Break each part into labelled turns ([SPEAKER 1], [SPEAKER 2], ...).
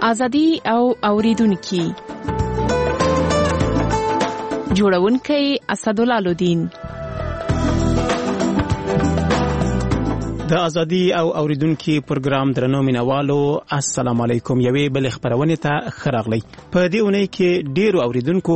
[SPEAKER 1] ازادي او اوریدونکو جوړونکي اسدالله لودین.
[SPEAKER 2] د ازادي او اوریدونکو پروګرام درنو مینوالو السلام علیکم. یوې بل خبرونه ته خراغلی. په دې اونۍ کې ډیرو اوریدونکو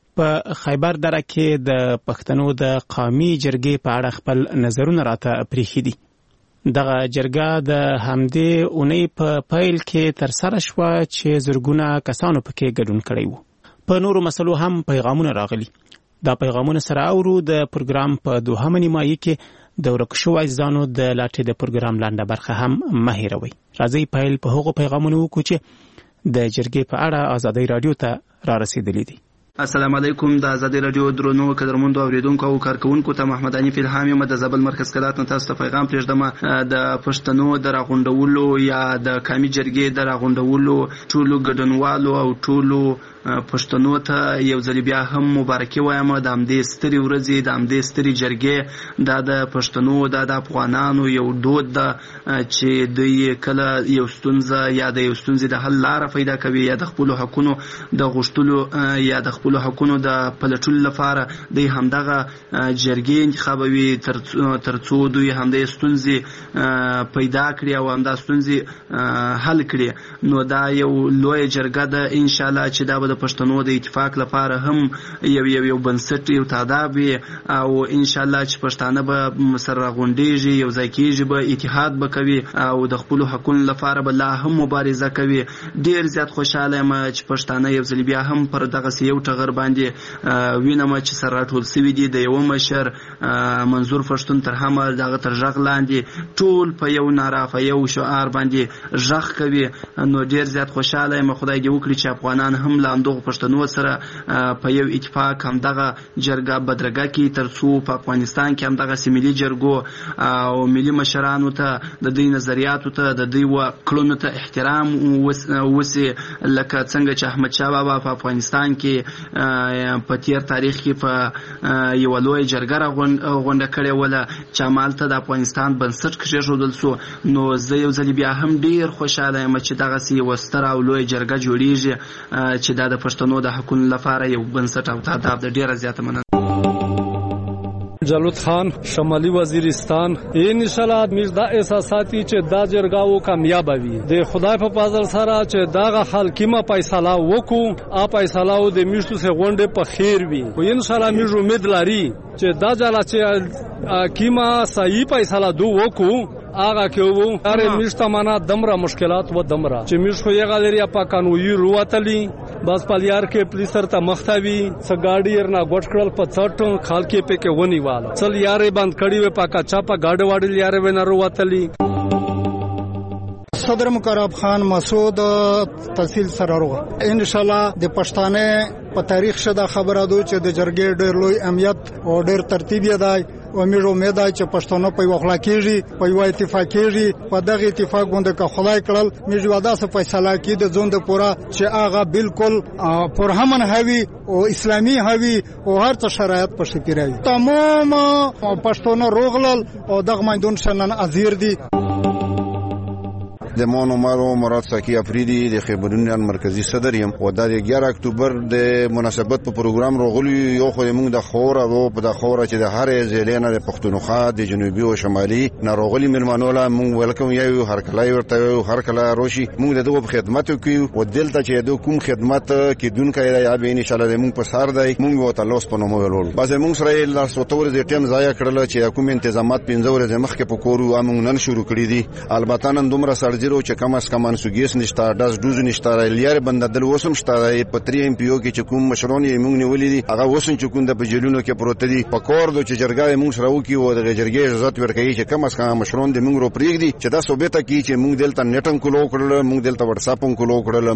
[SPEAKER 2] په خیبر دره کې د پښتنو د قومي جرګې په اړه خپل نظرونه راته پریښي دي. دغه جرګه د همدې اونۍ په پیل کې تر سره شوه چې زرګونه کسانو پکې ګډون کړی وو. په نورو مسلو هم پیغامونه راغلي. دا پیغامونه سره اورو. د پروګرام په دوهمه نیمایي کې د ورک شوو عزیزانو د لاټې د پروګرام لاندې برخه هم مه هېروئ. راځئ پیل په هغو پیغامونو وکړو چې د جرګې په اړه ازادۍ راډیو ته را رسېدلي دي.
[SPEAKER 3] السلام علیکم. د ازادي رادیو درنو قدرمنو اوریدونکو او کارکونکو ته محمد حنیف الهام یم. د زابل مرکز کلات نه تاسو ته پیغام پرېږدم. د پښتنو د راغونډولو یا د قومي جرګې د راغونډولو ټولو ګډونوالو او ټولو پښتنو ته یو ځل بیا هم مبارکي وایم. د همدې سترې ورځې د همدې سترې جرګې دا د پښتنو د افغانانو یو دود ده چې دوی کله یو ستونزه یا د یو ستونزې د حل لاره پیدا کوي یا د خپلو حقونو د غوښتلو یا د خپلو حقونو د پلټلو لپاره دوی همدغه جرګې انتخابوي تر څو دوی همدې ستونزې پیدا کړي او همدا ستونزې حل کړي. نو دا یو لویه جرګه ده انشاءالله چې دا د پښتنو د اتفاق لپاره هم یو بنسټ یو تاداب وي او انشاءالله چې پښتانه به سره راغونډېږي یو ځای کېږي به اتحاد به کوي او د خپلو حقونو لپاره به لا هم مبارزه کوي. ډېر زیات خوشحاله یم چې پښتانه یو ځل بیا هم پر دغسې یو ټغر باندې وینم چې سره راټول سوي دي. د یوه مشر منظور پښتون تر همه دغه تر غږ لاندې ټول په یو ناره په یو شعار باندې غږ کوي. نو ډېر زیات خوشحاله یم. خدای دې وکړي چې افغانان هم له همدغو پښتنو سره په یو اتفاق همدغه جرګه بدرګه کړي تر څو په افغانستان کې همدغسې ملي جرګو او ملي مشرانو ته د دوی نظریاتو ته د دوی کړنو ته احترام وسي لکه څنګه چې احمدشاه بابا په افغانستان کې په تیر تاریخ کې په یوه لویه جرګه راغونډه کړې وله چې همالته د افغانستان بنسټ کېښودل سو. نو زه یو ځل بیا هم ډېر خوشحاله یم چې دغسې یوه ستره او لویه جرګه جوړېږي چې دا د پښتنو د حقونو لپاره یو بنسټ او تاداب د ډیره زیاته مننه.
[SPEAKER 4] جلوت خان شمالي وزیرستان. ان شاء الله موږ دا احساساتي چې دا جرګه کامیاب وي د خدای په فضل سره چې داغه حکیمه فیصله وکړو ا فیصله د میشتو سه غونډه په خیر وي. او ان شاء الله موږ امید لري چې دا ځل چې کیما صحیح فیصله دو وکړو آغا کې وو اره میشته معنا دمره مشکلات و دمره چې میش خو یې غالریا پاکانوي رواتلی بس پالیار کې پولیسر ته مختوي سګاډي ارنا ګوټ کړل په څټ خال کې په کې ونی والا چل یارې بند کړي و پاکا چاپا گاډ واډل یارې و نه رواتلی.
[SPEAKER 5] صدر مقرب خان مسعود تحصیل سراروغه. ان شاء الله د پښتانه په تاریخ شدا خبره دو چې د جرګې ډېر لوی اهمیت او ډېر ترتیب یې دی او موږ امید ده چې پښتانه په یو خلا کېږي په یو اتفاق کېږي. په دغه اتفاق باندې که خدای کړل موږ واده سره فیصله کړي د ژوند پورا چې هغه بالکل پرهمن هوي او اسلامي هوي او هر څه شرایط په شکل راوي. تمام پښتانه روغلل او دغه میدان شنن ازیر دي.
[SPEAKER 6] د مونو مارو مراد ساکی افریدی د خیبرونیان مرکزی صدر یم او د 11 اکتوبر د مناسبت په پروګرام راغلی یو خو موږ د خوره او په د خوره چې د هر ځلینه د پښتونخوا د جنوبي او شمالي ناروغلی مرمنوله موږ ولکم یو هر کله ورته هر کله روشي موږ دغه خدمت کوي او دلته چې د کوم خدمت کې دونکو یا به ان شاء الله موږ په سار دی موږ وته لوس په نومو ولول بس موږ سره لا سوتور د ټیم ضایع کړل چې کوم تنظیمات 15 ورځې مخکې په کورو موږ نن شروع کړی دي. البته نن دومره سرجرو چې کم از کم انسوګیس نشته داس دوز نشته لیار بنددل وسم شته په 3 ام پی او کې چې کوم مشرون یې موږ نیولې دي هغه وسن چې کوم د بجلونو کې پروت دي په کور د چې جرګه موږ سره وکي او د جرګې اجازه ورکړي چې کم از کم مشرون د موږ رو پریږدي چې دا ثابته کی چې موږ دلته نټم کولو کړل موږ دلته واتس اپ کولو کړل.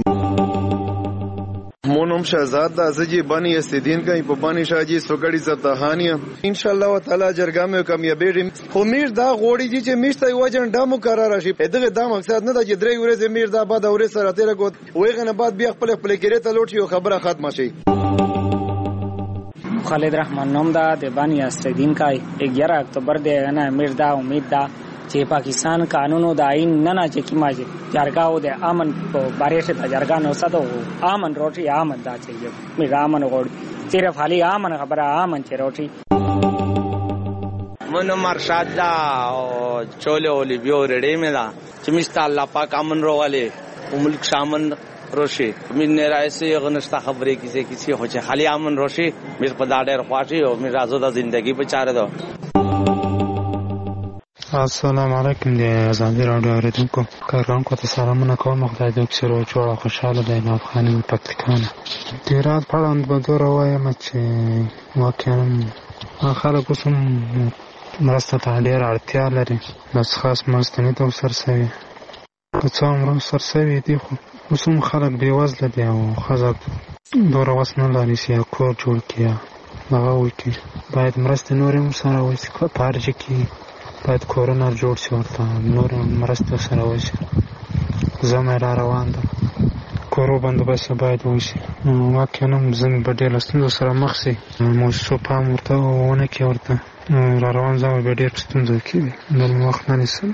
[SPEAKER 7] مونم شهزاد د ازجی بانی استدین کای په بانی شاجی سوګړی زتهانیه ان شاء الله تعالی جرګه مې کامیابی خو میر دا غوړی چې میشته یو جنډه مقرره شي دغه دا مقصد نه د چې درې ورځې میر دا بعد اورې سره تیر کوت ویغه نه بعد بیا خپل کېره ته لوټ شي خبره ختمه شي.
[SPEAKER 8] خالد رحمان نوم دا د بانی استدین کای 11 اکتوبر دی نه میر دا امید دا چې پاکستان قانونو د آئین نه چې کیما جرګاو د امن په باره شه د جرګا نو ساتو امن روټي امن دا چې می رامن غوړ صرف حالي امن خبره امن چې روټي
[SPEAKER 9] منو مرشد دا چوله اولی بیو رډې مې دا چې مست الله پاک امن روغاله ملک شامن روشي من نه راځي غنښت خبرې کیسه هو چې خالي امن روشي مې په دا ډېر خواشي او مې راځو د ژوندۍ په چاره ده.
[SPEAKER 10] السلام علیکم د ازادي راډیو اوریدونکو کارکونکو ته سلامونه کوم. خدای دې وکړي چې جوړه خوشاله دی نه افغاني پکتیکانه ډیرات پړاند به دور وایم چې واقعا خلک اوسم مرسته ته ډېر اړتیا لري. بس خاص مرستنې ته سرسوي که څه عمره سرسوي دي خو اوس هم خلک بېوزله دي او ښځه دومره وس نه لري چې کور جوړ کړي هغه وکړي. باید مرستې نورې هم سره وشي په هر ځای کې باید کورونه جوړ شي ورته نورې مرستې سره وشي. زمې را روان ده کورو بندوبست باید وشي. واقعا هم زمې به ډېر له ستونزو سره مخ شي موسسو پام ورته ونه کړي ورته را روان زمې به ډېر په ستونزو کې وي. نور مې وخت نه نیسم.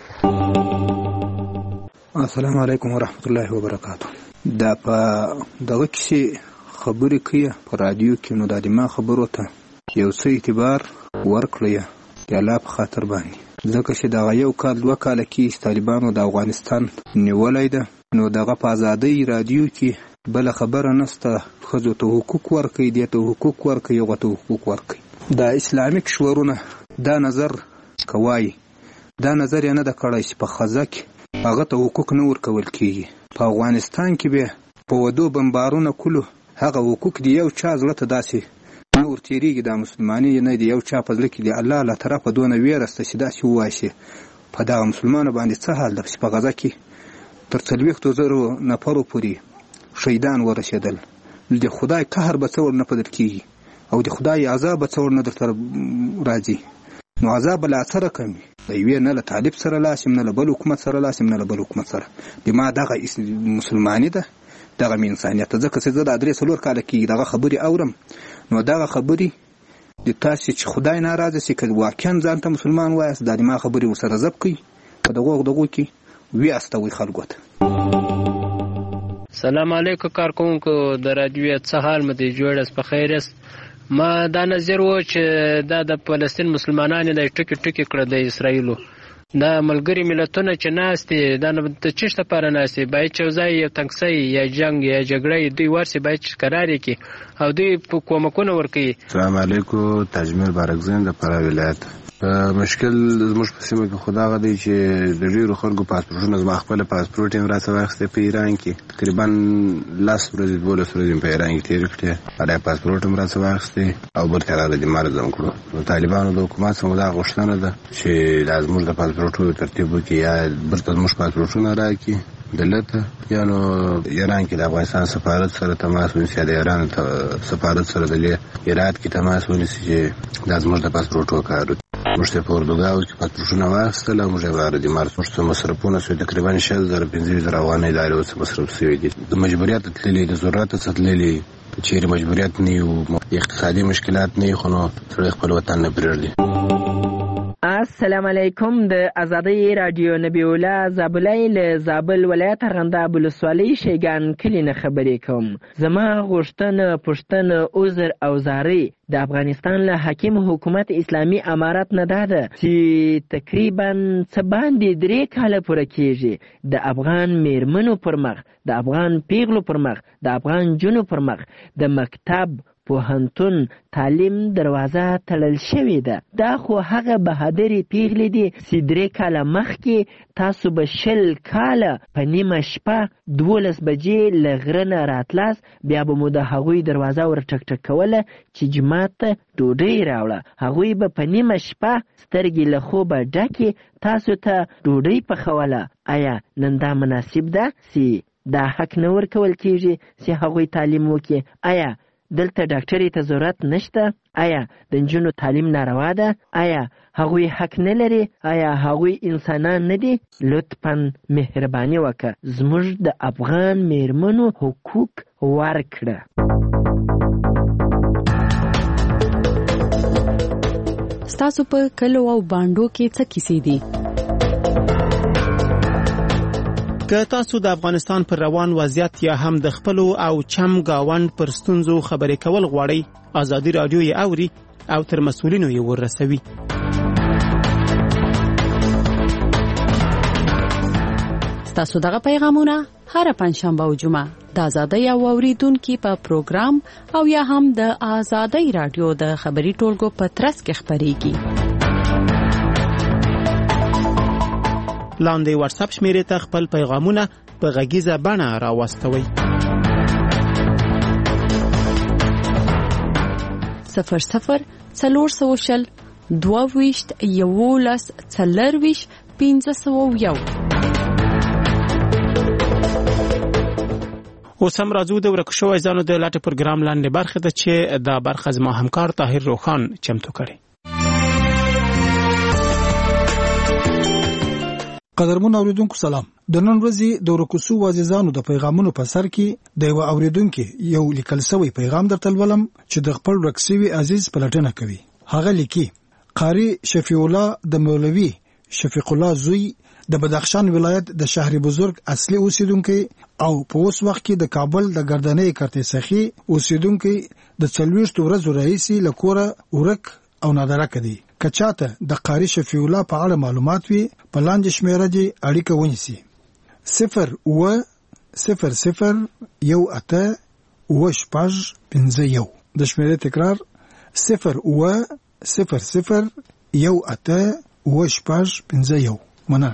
[SPEAKER 11] السلام علیکم ورحمت الله وبرکاتو. دا په دغه کښې خبرې کوي په رادیو کې نو دا د ما خبرو ته یو څه اعتبار ورکړئ د الله په خاطر باندې ځکه چې دغه یو کال 2 کاله کې طالبانو د افغانستان نیولی ده نو دغه په ازادۍ رادیو کې بله خبره نسته. ښځو ته حقوق ورکوي دې ته حقوق ورکوي هغو ته حقوق ورکوي. دا اسلامي کشورونه دا نظر کوي دا نظر یې نه ده کړی چې په ښځه کې هغه ته حقوق نه ورکول کېږي. په افغانستان کې به په ودو بمبارونه کولو هغه حقوق د یو چا زړه ته داسې نه ورتېرېږي. دا مسلماني نه د یو چا په زړه کې د الله له طرفه دونه ویره شته چې داسې ووایي چې په دغه مسلمانو باندې څه حال ده چې په غزه کې تر 40,000 نفرو پورې شهیدان ورسېدل. د خدای قهر به څه ورنه په در کېږي او د خدای عذاب به څه ورنه درته راځي. نو عذاب به لا څه رقم وي د یوې نه له طالب سره لاسم نه له بل حکومت سره لاسم نه له بل حکومت سره د ما دغه مسلماني ده دغه مې انسانیت ده. ځکه چې زه د 3-4 کاله کې دغه خبرې اورم نو دغه خبرې د تاسې چې خدای ناراضه شي که واقعا ځان ته مسلمان وایاست دا د ما خبرې ورسره ضبط کړئ په دغو کې ویاستوئ خلکو ته.
[SPEAKER 12] سلام علیکم کارکونکو د رادیو څه حال مې دی جوړ است په خیر است. ما دا نظر و چې دا د فلسطین مسلمانانو د ټکی کړه د اسرایلو دا ملګری ملتونه چې ناستي دا د چشت لپاره ناستي باید چې ځای یو تنګسي یا جنگ یا جګړه دوی ورسي باید قرار کړي او دوی په کومکونه ورکړي.
[SPEAKER 13] السلام علیکم تجمیل بارکزین د فراه ولایت. مشکل زموږ په سیمه کې خدا غدي چې د ډیرو خلکو پاسپورټونه زما خپل پاسپورټ هم راڅه واخیسته په ایران کې تقریبا 10 ورځې 12 ورځې په ایران کې تیر کړې دا پاسپورټ هم راڅه واخیسته او برته را د مرزم کړو. نو طالبانو د حکومت څخه دا غوښتنه ده چې لازم د پاسپورټو ترتیب وکړي یا برته زموږ پاسپورټونه راکړي دلته یا نو ایران کې د افغانستان سفارت سره تماس ونیسي د ایران سفارت سره د ایران کې تماس ونیسي چې لازم د پاسپورټو کار موږ ته په اردوګاو کې پاتروشونه واخیستل او موږ غواړو د مارس څخه مصرفونه سو تقریبا 6,000 افغانۍ دایره اوس مصرف شوی دي. د مجبوریت تللی د ضرورت تللی چې مجبوریت نه یو اقتصادي مشکلات نه خو نو خپل وطن نه پرېږدي.
[SPEAKER 14] السلام علیکم د ازادۍ رادیو نبی الله زابلای له زابل ولایت ارغنده بلسوالی شیګان کلی نه خبرې کوم. زما غوښتنه پښتنه عذر او زاری د افغانستان له حاکم حکومت اسلامی امارت نه ده چې تقریبا څه باندې 3 کاله پوره کېږي د افغان میرمنو پر مخ د افغان پیغلو پر مخ د افغان جنو پر مخ د مکتب پوهنتون تعلیم دروازه تړل شوې ده. دا خو هغه بهادرې پیغلې دي چې 3 کاله مخکې تاسو به 20 کاله په نیمه شپه 12 بجې له غره نه راتلاس بیا به مو د هغوی دروازه ور ټک ټک کوله چې جماعت ته ډوډۍ راوړه. هغوی به په نیمه شپه سترګې له خوبه ډکې تاسو ته ډوډۍ پخوله. آیا نن دا مناسب ده چې دا حق نه ورکول کېږي چې هغوی تعلیم وکړي؟ آیا دلته ډاکټري ته ضرورت نشته؟ آیا د نجونو تعلیم ناروا ده؟ آیا هغوی حق نه لري؟ آیا هغوی انسانان نه دي؟ لطفاً مهرباني وکړه زموږ د افغان میرمنو حقوق ورکړه.
[SPEAKER 1] ستاسو په کلو او بانډو کې څه کیسې دي؟
[SPEAKER 2] که تاسو د افغانستان پر روان وضعیت یا هم د خپلو او چم گاوند پر ستونزو خبرې کول غواړئ، ازادي رادیو یې اوري او تر مسؤلینو یې ورسوي.
[SPEAKER 15] تاسو دغه پیغامونه هر پنځشنبه او جمعه د ازادۍ او اوریدونکو په پروګرام او یا هم د ازادۍ رادیو د خبري ټولګو په ترڅ کې خبريږي.
[SPEAKER 2] لاندې واتس اپ شمیرې ته خپل پیغامونه په غږیزه بڼه راوستوئ.
[SPEAKER 15] 00 420 22 11 40 501.
[SPEAKER 2] اوس هم راځو د ورک شوی ځانو د لاټ پروګرام لاندې برخه ده چې دا برخه زما همکار طاهر روخان چمتو کړي.
[SPEAKER 16] قدرمن اوریدونکو سلام. د نن ورځې د ورکوسو وازیزانو د پیغامونو په سر کې د یو اوریدونکو یو لیکل شوی پیغام درته ولم چې د خپل رکسوي عزیز پلټنه کوي. هغه لیکي قاری شفیع الله د مولوی شفیق الله زوی د بدخشان ولایت د شهر بزرگ اصلي اوسیدونکو او په اوس وخت کې د کابل د ګردنۍ کرته سخی اوسیدونکو د 40 ورځې رئیسي لکوره ورک او نادره کړي. کچاته د قاری شفیع الله په اړه معلومات وي په لاندې شمیره دي اړیکه ونیسي 0 و 0 0 1 8 و شپږ 51. د شمیره تکرار 0 و 0 0 1 8 و شپږ 51. مننه.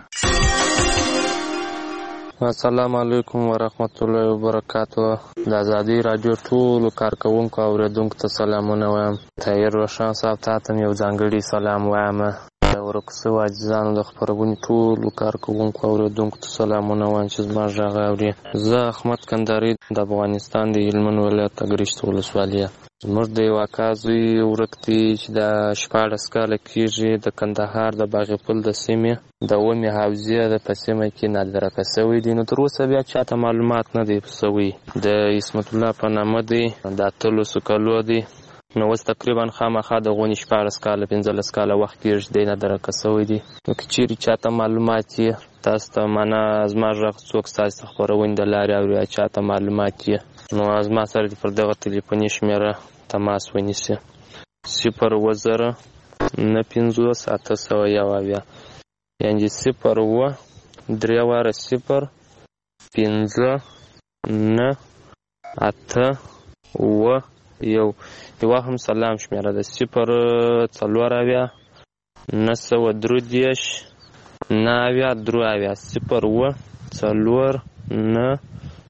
[SPEAKER 17] السلام علیکم ورحمت الله وبرکاته. د ازادي رادیو ټول کارکونکو او اوریدونکو ته سلامونه وایم. طاهر روشان صاحب ته یو ځانګړی سلام وایم. د ورکوسو عزیزانو د خبرونې ټول کارکونکو او اوریدونکو ته سلامونه وایم چې زما غږ اوري. زه احمد کندهاري د افغانستان د هلمند ولایت اګریشت ولسوالۍ. زموږ د یو اکا زوی ورک دی چې د 14 کاله کېږي د کندهار د باغپل د سیمې د اومې حوزې د په سیمه کې نادرکه شوی دی. نو تر اوسه بیا چاته معلومات نه دی شوی. د اسمت الله په نامه دی، د 13 کالو دی. نو اوس تقریبا خامخا د غونې 14 کاله 15 کاله وخت کېږي دی نادرکه شوی دی. نو که چیرې چاته معلومات یې تاسو ته معنا زما غږ څوک ستاسو خبرونه د لارې اوري چاته معلومات یې نو از ما سره پر دغه ټلیفوني شمیره تماس ونیسي 0 نه 50 801 یعنی 0 3 واره 0 5 نه 8 و یو هم سلام شمیره ده 0 4 نه 3 9 3 0 4 نه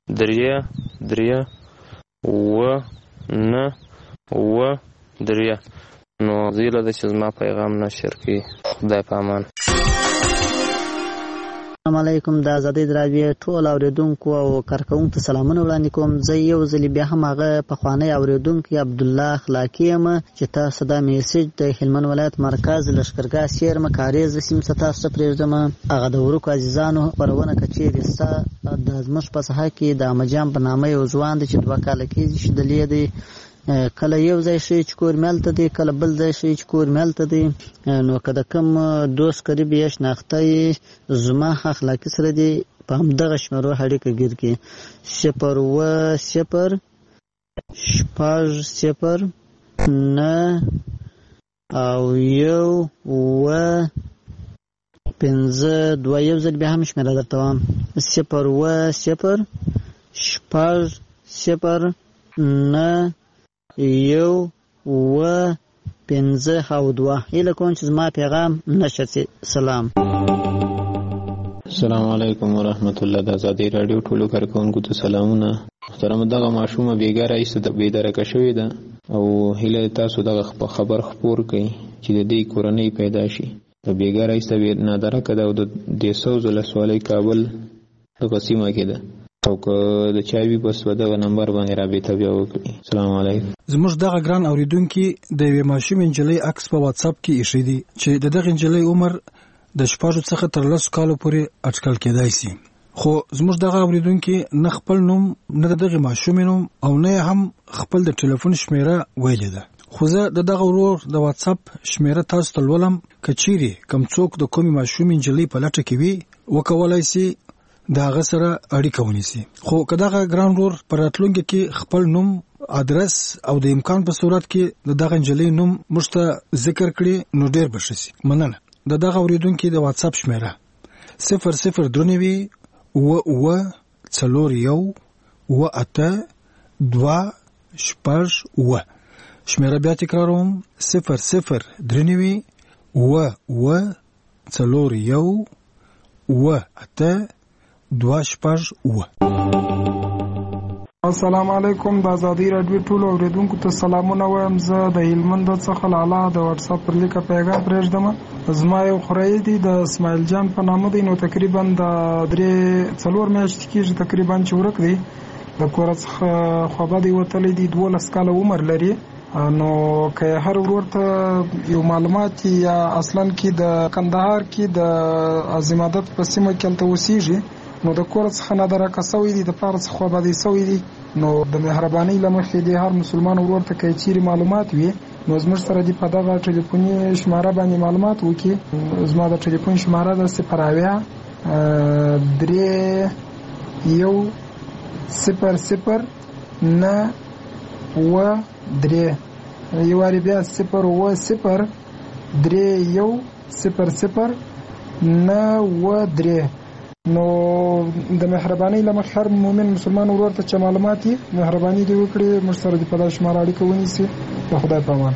[SPEAKER 17] 3 و نه و 3. نو زیله ده چې زما پیغام نشر کړي. خدای په امان.
[SPEAKER 18] السلام علیکم. د ازادۍ رادیو ټول اوریدونکو او کارکونکو ته سلامونه وړاندې کوم. زه یو ځل بیا هم هغه پخوانی اوریدونکی عبدالله اخلاقی یم چې تاسو دا میسج د هلمند ولایت مرکز لشکرګاه سیرمه کاریز سیم تاسو ته پرېږدم. هغه د ورکو عزیزانو خبرونه کچېرې ستا د زموږ په ساحه کې د امجان په نامه یو ځوان دی چې 2 کاله کېږي چې دلې دی. کله یو ځای شي چې کور ملته دی، کله بل ځای شي چې کور ملته دی. نو که د کوم دوست قریب یې شناخته زما اخلاقی سره دی په همدغه شمیرو اړیکه ګیر کړي 0 0 شپږ 0 9 او 1 و 5 2. یو ځل بیا هم شمیره درته وایم 0 0 شپږ 0 9 1 و 5 او 2. هیله کوم چې زما پیغام نشر شي. سلام.
[SPEAKER 19] السلام علیکم ورحمت الله. د ازادۍ رادیو ټولو کارکونکو ته سلامونه. محترم دغه ماشومه بیګاره ایسته د بیدارکه شوې ده او هیله تاسو دغه خبر خپور کړئ چې د دې کورنۍ پیدا شي. د بیګاره ایسته نادرکه ده او د 200 ولسوالۍ کابل دغه سیمه کې ده. او که د چاوي بس په دغه نمبر باندې رابطه بیا وکړي. السلام علیکم.
[SPEAKER 16] زموږ دغه ګران اوریدونکو د یوې ماشوم انجلۍ عکس په واتس اپ کې ایښی دی چې دغه انجلۍ عمر د 14 څخه تر 10 کالو پورې اټکل کېدای شي. خو زموږ دغه اوریدونکو نه خپل نوم نه دغه ماشوم نوم او نه هم خپل د ټلیفون شمیره ویلې ده. خو زه دغه ورور د واتس اپ شمیره تاسو ته ولولم. کچيري کم څوک د کومي ماشوم انجلۍ په لټه کې وي وکولای شي دا غسره اړیکه ونیسي. خو کداغه ګران رور پر راتلونکي کې خپل نوم ادرس او د امکان په صورت کې دغه انجلۍ نوم مشته ذکر کړي نو ډیر بشي. مننه. دغه اوریدونکو د واتس اپ شمیره 0039 و څلور یو و اته 2 شپږ و. شمیره بیا تکراروم 0039 و څلور یو و اته 2 شپږ و.
[SPEAKER 20] السلام علیکم. د ازادي رادیو ټول اوریدونکو ته سلامونه وایم. زه د هلمند څخه لاله د واتس اپ پر لیکه پیغام پرېږدم. زما یو خورای دی د اسماعیل جان په نامه دی. نو تقریبا د 3-4 میاشتې کېږي تقریبا چې ورک دی. د کور څخه خوابه دی وتلی دی. 12 کاله عمر لري. نو که هر ورور ته یو معلومات یا اصلا کې د کندهار کې د عظیمادت په سیمه کې تل اوسېږي نو د کور څخه نه درکه سوی دی د پاره څخه خوابه دی سوی دی. نو د مهرباني لمخې دی هر مسلمان ورور ته کې چیرې معلومات وي نو زموږ سره دی په دغه ټلیفوني شماره باندې معلومات وکړي. زما د ټلیفون شماره د 0 یواری بیا 0 نو د مهرباني لمخ هر مؤمن مسلمان ورور ته چې معلومات یې مهرباني دی وکړي موږ سره د پدای شماره اړیکه ونیسي. په خدای پامان.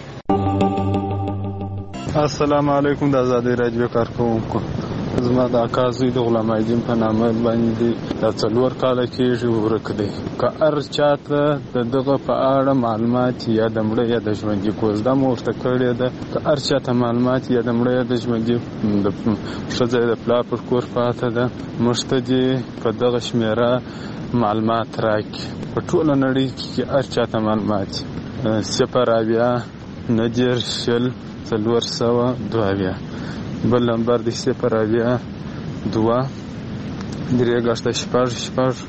[SPEAKER 21] السلام علیکم. د ازادي رادیو کارکونکو زما د اکا زوی د غلام عظیم په نامه باندې د 4 کاله کېږي ورک دی. که هر چاته د دغه په اړه معلومات یا د مړه یا د ژوندي کوزده مو ورته کړې ده که هر چاته معلومات یا د مړه یا د ژوندي د ښځه د پلار پر کور پاته ده موږ ته دې په دغه شمېره معلومات راکړي. په ټوله نړۍ کې هر چاته معلومات 0 90 شل 422 بل نمبر دی 0 2 3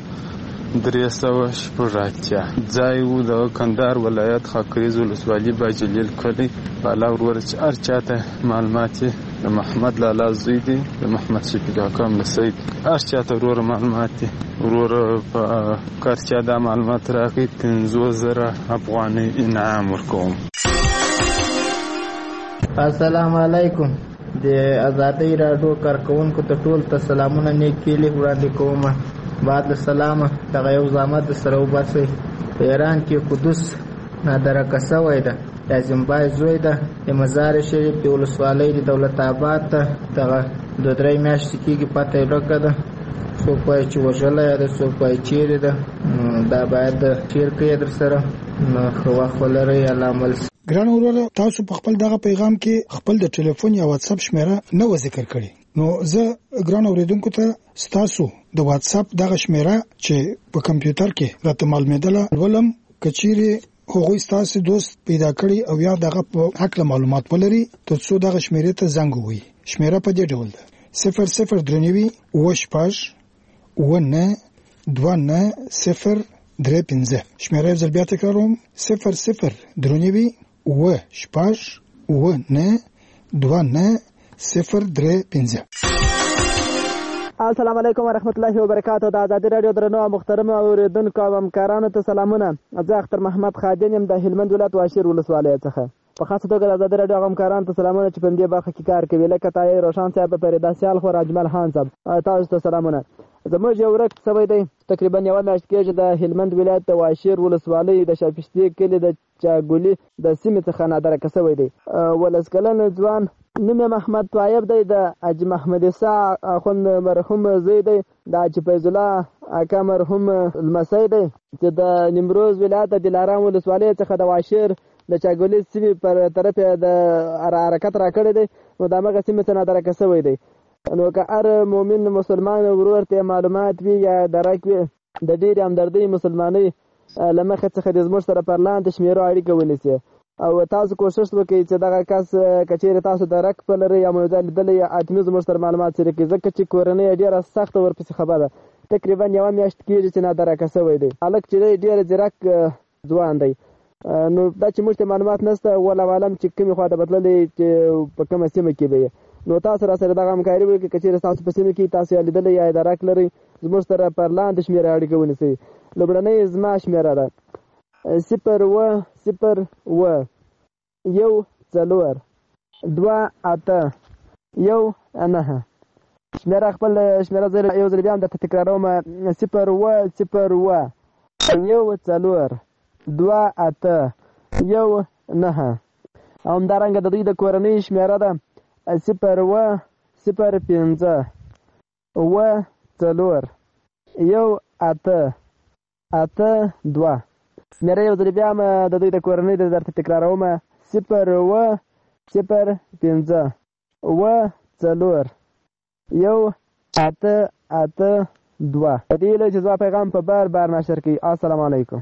[SPEAKER 21] ځای وو د کندهار ولایت خاکریز ولسوالي باجلیل کلی بالا ورور چې هر چاته معلومات د محمد لالا زوی دی د محمد شفیق حکم نسید هر چاته ورور معلومات ورور په کار چا دا معلومات راکړي 15,000 افغانۍ انعام ورکوم.
[SPEAKER 22] السلام علیکم. د ازادي رادیو کارکونکو ته ټول ته سلامونه نیکي وړاندې کوم. بعد السلام دغه یو زحمت سره وباسي. په ایران کې قدس نادرکه سوی ده. لازم بای زوی ده د مزار شریف د ولسوالۍ د دولت آباد ته دغه 2-3 میاشتې کېږي پته یې لکه ده څوک وایي چې وژلی ده څوک وایي چیرې ده. دا باید شیر کړي در سره نو ښه وخت ولرئ. الله عمل.
[SPEAKER 16] ګران وروره تاسو په خپل دغه پیغام کې خپل د ټلیفون یا واتس اپ شمیره نه و ذکر کړی. نو زه ګران اوریدونکو ته ستاسو د واتس اپ دغه شمیره چې په کمپیوټر کې راته معلومېدله ولم کچيري هغوی ستاسو دوست پیدا کړی او یا دغه په حق معلومات ولري ترڅو دغه شمیره ته زنګ ووهي. شمیره په دې ډول ده 0039 و شپږ و نه 2 نه 0 شمیره زل بیا تکراروم 0039 و شپږ و نه 2 نه 0
[SPEAKER 23] السلام علیکم ورحمت الله وبرکاته. د ازادي رادیو درنو محترم اوریدونکو او همکارانو ته سلامونه. زه اختر محمد خادم یم د هلمند ولایت واشیر ولسوالۍ څخه. په خاصه توګه د ازادي رادیو همکارانو ته سلامونه چې په دې برخه کې کار کوي لکه تای روشن صاحب پرېدا سیال خو راجمل خان صاحب تاسو ته سلامونه. زموږ یو ورک سوی دی تقریبا یو میاشت کېږي د هلمند ولایت د واشیر ولسوالۍ د شاپشتي کلی د چاګولي د سیمې څخه نادرکه سوی دی. ولس کلن ځوان نوم محمد طایب دی د حاجي محمد عیسی اخوند مرحوم زوی دی د حاجي فیض الله اکا مرحوم لمسی دی چې د نیمروز ولایت د دلارام ولسوالۍ څخه د واشیر د چاګولي سیمې پر طرف د حرکت راکړی دی نو د هغه سیمې څخه نادرکه سوی دی. نو که هر مؤمن مسلمان ورور ته معلومات وي یا درک وي د ډېرې همدردۍ مسلمانۍ له مخې څخه د زموږ سره پر لاندې شمیرو اړیکه ونیسي او تاسو کوشش وکړئ چې دغه کس کچېرې تاسو درک په لرئ یا مو ځای لیدلی یا حتمي زموږ سره معلومات شریک کړئ ځکه چې کورنۍ یې ډېره سخته ورپسې خبره ده. تقریبا یوه میاشت کېږي چې نادرکه سوی دی. هلک چې دی ډېر ځیرک ځوان دی. نو دا چې موږ ته معلومات نشته والله عالم چې کومې خوا ته به تللی چې په کومه سیمه کې به نو تاسو را سره دغه همکاري وکړئ که چېرې ستاسو په سیمه کې تاسو یا لیدلی یا درک لرئ زموږ سره پر لاندې شمېره اړیکه ونیسئ. لومړنۍ زما شمېره ده 0 شمېره خپل شمېره زه یو ځل بیا هم درته تکراروم 0 او همدارنګه د دوی د کورنۍ شمېره ده 0 شمېره یو ځل بیا هم د دوی د کورنۍ د درته تکراروم 0 په دې هیله چې زما پیغام په بار نشر کړي. السلام علیکم.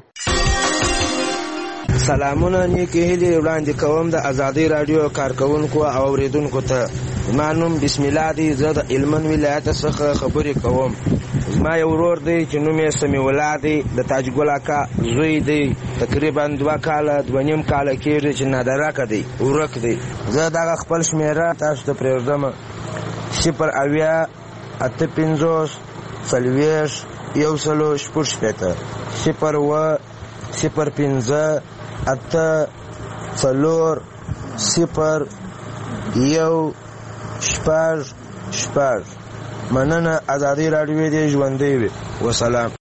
[SPEAKER 3] سلامونه نیکې هیلې وړاندې کوم د ازادۍ راډیو کارکوونکو او اورېدونکو ته. زما نوم بسم الله دی. زه د هلمند ولایت څخه خبرې کوم. زما یو ورور دی چې نوم یې سمیع الله دی، د تاج ګل اکا زوی دی. تقریبا 2 کاله 2.5 کاله کېږي چې نادرکه دی، ورک دی. زه دغه خپل شمېره تاسو ته پرېږدم 0 8 5 1 0 مننه. ازادي راډیو دې ژوندۍ وي. وسلام.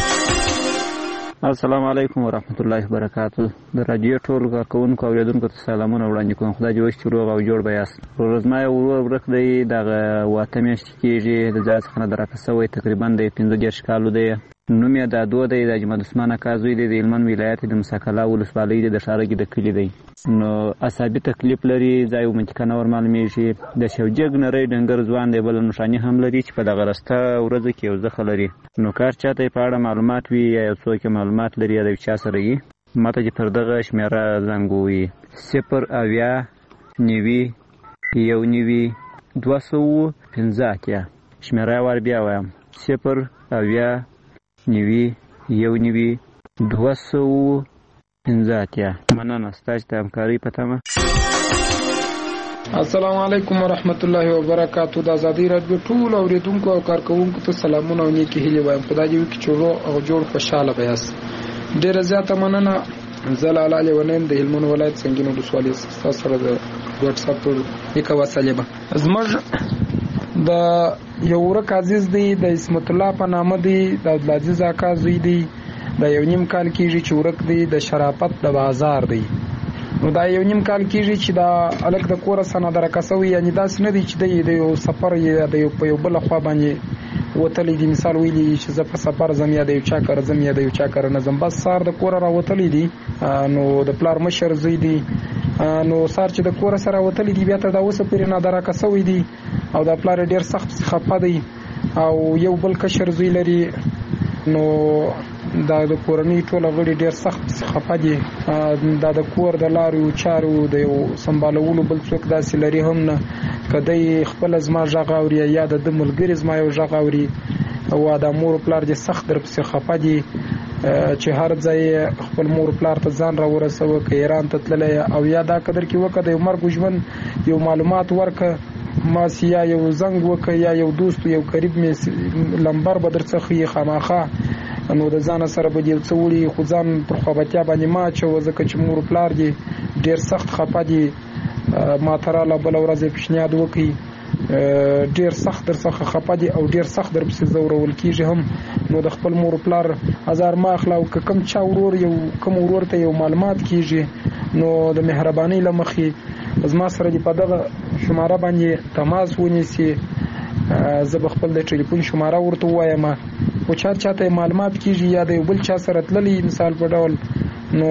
[SPEAKER 4] السلام علیکم ورحمت الله وبرکاتو. د راډیو ټول کارکوونکو او اوریدونکو ته سلامونه وړاندې کوم. خدای دې وکړي چې روغ او جوړ به یاست. زما یو ورور ورک دی، دغه 8 میاشتې کېږي د ځای څخه نادرکه شوی، تقریبا د 15 کالو دی. نوم یې دادو دی، د اجمد عثمان اکا زوی دی، د هلمند ولایت د مساکلا ولسوالۍ دی، د ښارګي د کلي دی. نو عصابي تکلیف لري، ځای او منطقه نه ورمعلومېږي. د شوجګ نری ډنګر ځوان دی، بله نښاني هم لري چې په دغه رسته ورځو کې یو زخه لري. نو کار چاته په اړه معلومات وي یا یو څوک معلومات لري یا د یو چا سره وي، ماته چې پر دغه شمېره زنګ ووهي 0 90 215. شمېره وار بیا وایم 0 90 215. مننه ستاسو ته همکاري په تمه.
[SPEAKER 20] السلام علیکم ورحمت الله وبرکاتو. د ازادۍ راډیو ټول اوریدونکو او کارکوونکو ته سلامونه او نیکې هیلې وایم. خدای دې وکړي چې روغ او جوړ خوشحاله به یاست. ډېره زیاته مننه. زه لاله لیونیم د هلمند ولایت سنګین ولسوالۍ ستاسو سره د واتساپ پر لیکه وصلې به. زموږ د یو ورک عزیز دی، د اسمت الله په نامه دی، د عبدالعزیز اکا زوی دی، د 1.5 کال کېږي چې ورک دی، د شرافت د بازار دی. نو دا 1.5 کال کېږي چې دا الک د کوره سره نادرکه شوی، یعنې داسې نه دی چې د یو سفر یا د یو په یو بله خوا باندې وتلی دی. مثال ویلی چې زه په سفر ځم یا د یو چا کره ځم یا د یو چا کره نه ځم، بس سهار د کوره راوتلی دی. نو د پلار مشر زوی دی، نو سهار چې د کوره سره وتلی دی بیا تر دا اوسه پورې نادرکه شوی دی او د پلار ډېر سخت خفه دی او یو بل کشر زوی لري. نو دا د کورنۍ ټوله غړي ډېر سخت خفه دي. دا د کور د لارو چارو د یو سمبالولو بل څوک داسې لري هم نه. که دی خپله زما غږ اوري یا د ده ملګري زما یو غږ اوري او د مور پلار دې سخت درپسې خفه دي چې هر ځای خپل مور پلار ته ځان را ورسوه، که ایران ته تللی او یا دا قدر کې وکړه د یو مرګ ژوند یو معلومات ورکړه، ماسې یا یو زنګ وکړه یا یو دوست یو قریب مې لمبر به در څه ښیي خامخا. نو د ځانه سره به دې یو څه وړي، خو ځان پر خوابتیا باندې مه اچوه ځکه چې مور پلار دې ډېر سخت خفه دي. ما ته راله بله ورځ یې پیشنهاد وکړي، ډېر سخت در څخه خفه دي او ډېر سخت در پسې ځورول کېږي هم. نو د خپل مور پلار ازار مه اخله او که کوم چا کوم ورور ته یو معلومات کېږي نو د مهربانۍ له مخې زما سره دې په دغه شماره باندې تماس ونیسي. زه به خپل د ټلیفون شماره ورته ووایم، خو چاته معلومات کېږي یا د یو بل چا سره تللی مثال په ډول نو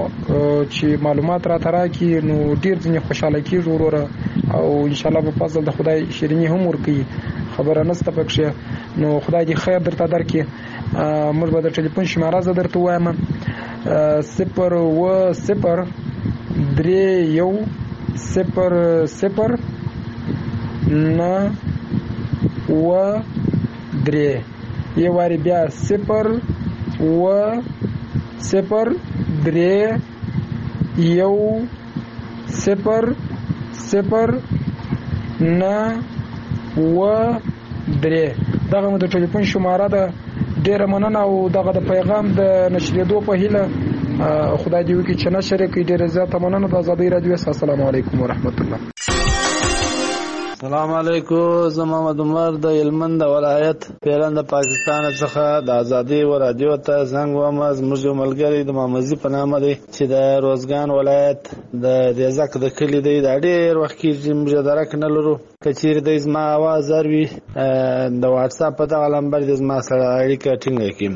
[SPEAKER 20] چې معلومات راته راکړي نو ډېر ځینې خوشحاله کېږي وروره او انشاءالله په فضل د خدای شیریني هم ورکوي، خبره نشته پکښې. نو خدای دې خیر درته درکړي. موږ به د ټلیفون شماره زه درته ووایم 010309093 یو وارې بیا 0103100 دغه مو د ټلیفون شماره ده. ډیره مننه او دغه د پیغام د نشریدو په هیله خدای دې وکړي چې نشر کړي. ډیره زیاته مننه د آزادۍ رادیو. السلام علیکم ورحمت الله.
[SPEAKER 5] السلام علیکم. زه محمد عمر د هلمند ولایت پیران د پاکستان څخه د آزادۍ رادیو ته زنګ وم. زموږ یو ملګری د مامزي په نامه دی چې د روزګان ولایت د ریزک د کلی دی. دا ډېر وخت کېږي موږ درک نه لرو. که چیرې د زما اواز اوري د واتساپ په دغه نمبر د زما سره اړیکه ټینګه کړي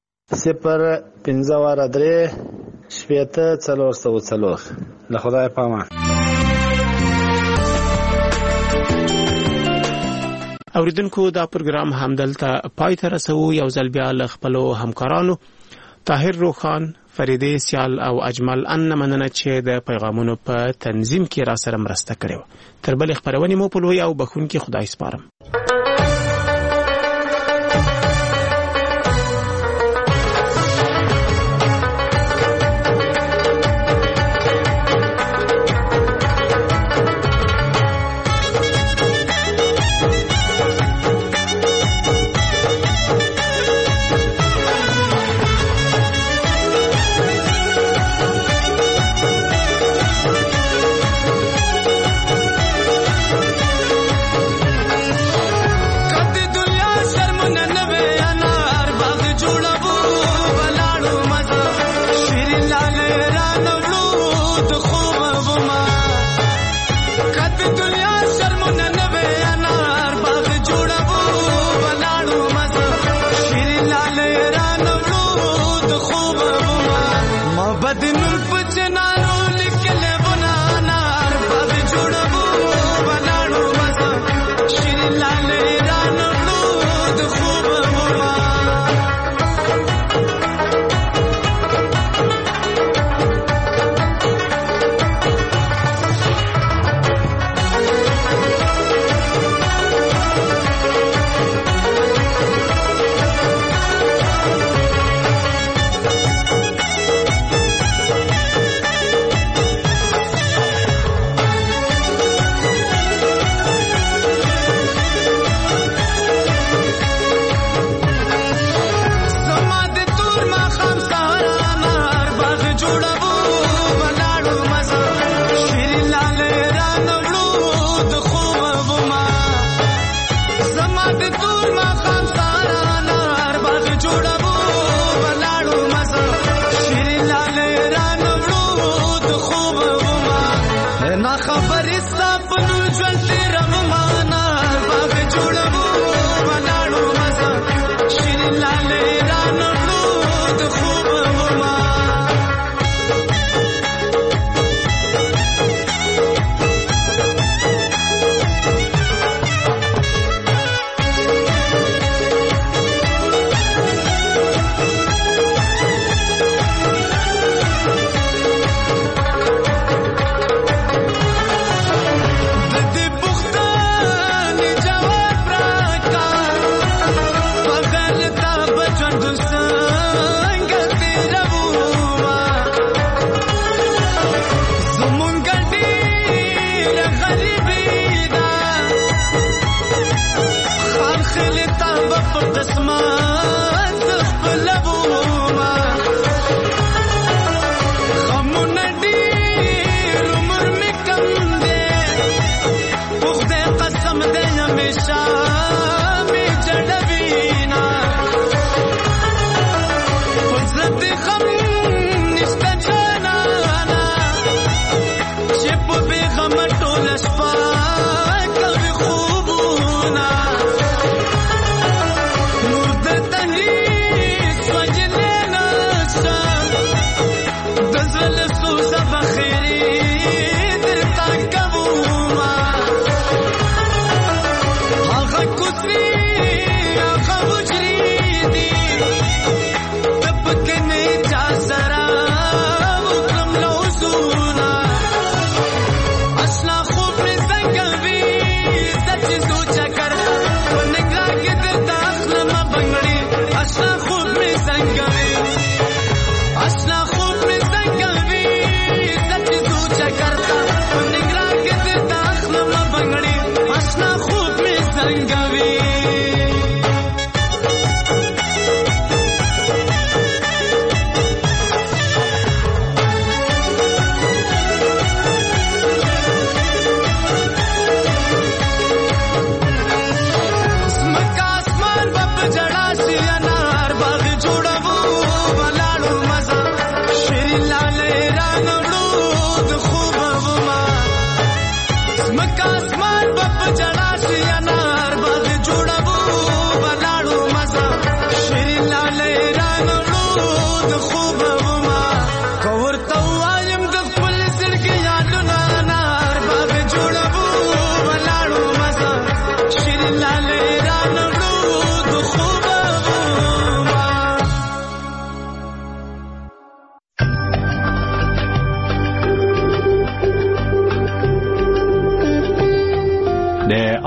[SPEAKER 5] 01543 له خدای په امان.
[SPEAKER 2] اوریدونکو دا پروګرام همدلته پای ته رسو. یو ځل بیا له خپلو همکارانو طاهر روخان، فریده سیال او اجمل ان مننه چې د پیغامونو په تنظیم کې را سره مرسته کړې و. تر بل خبرونه مو په لوی او بخونکي خدای سپارم.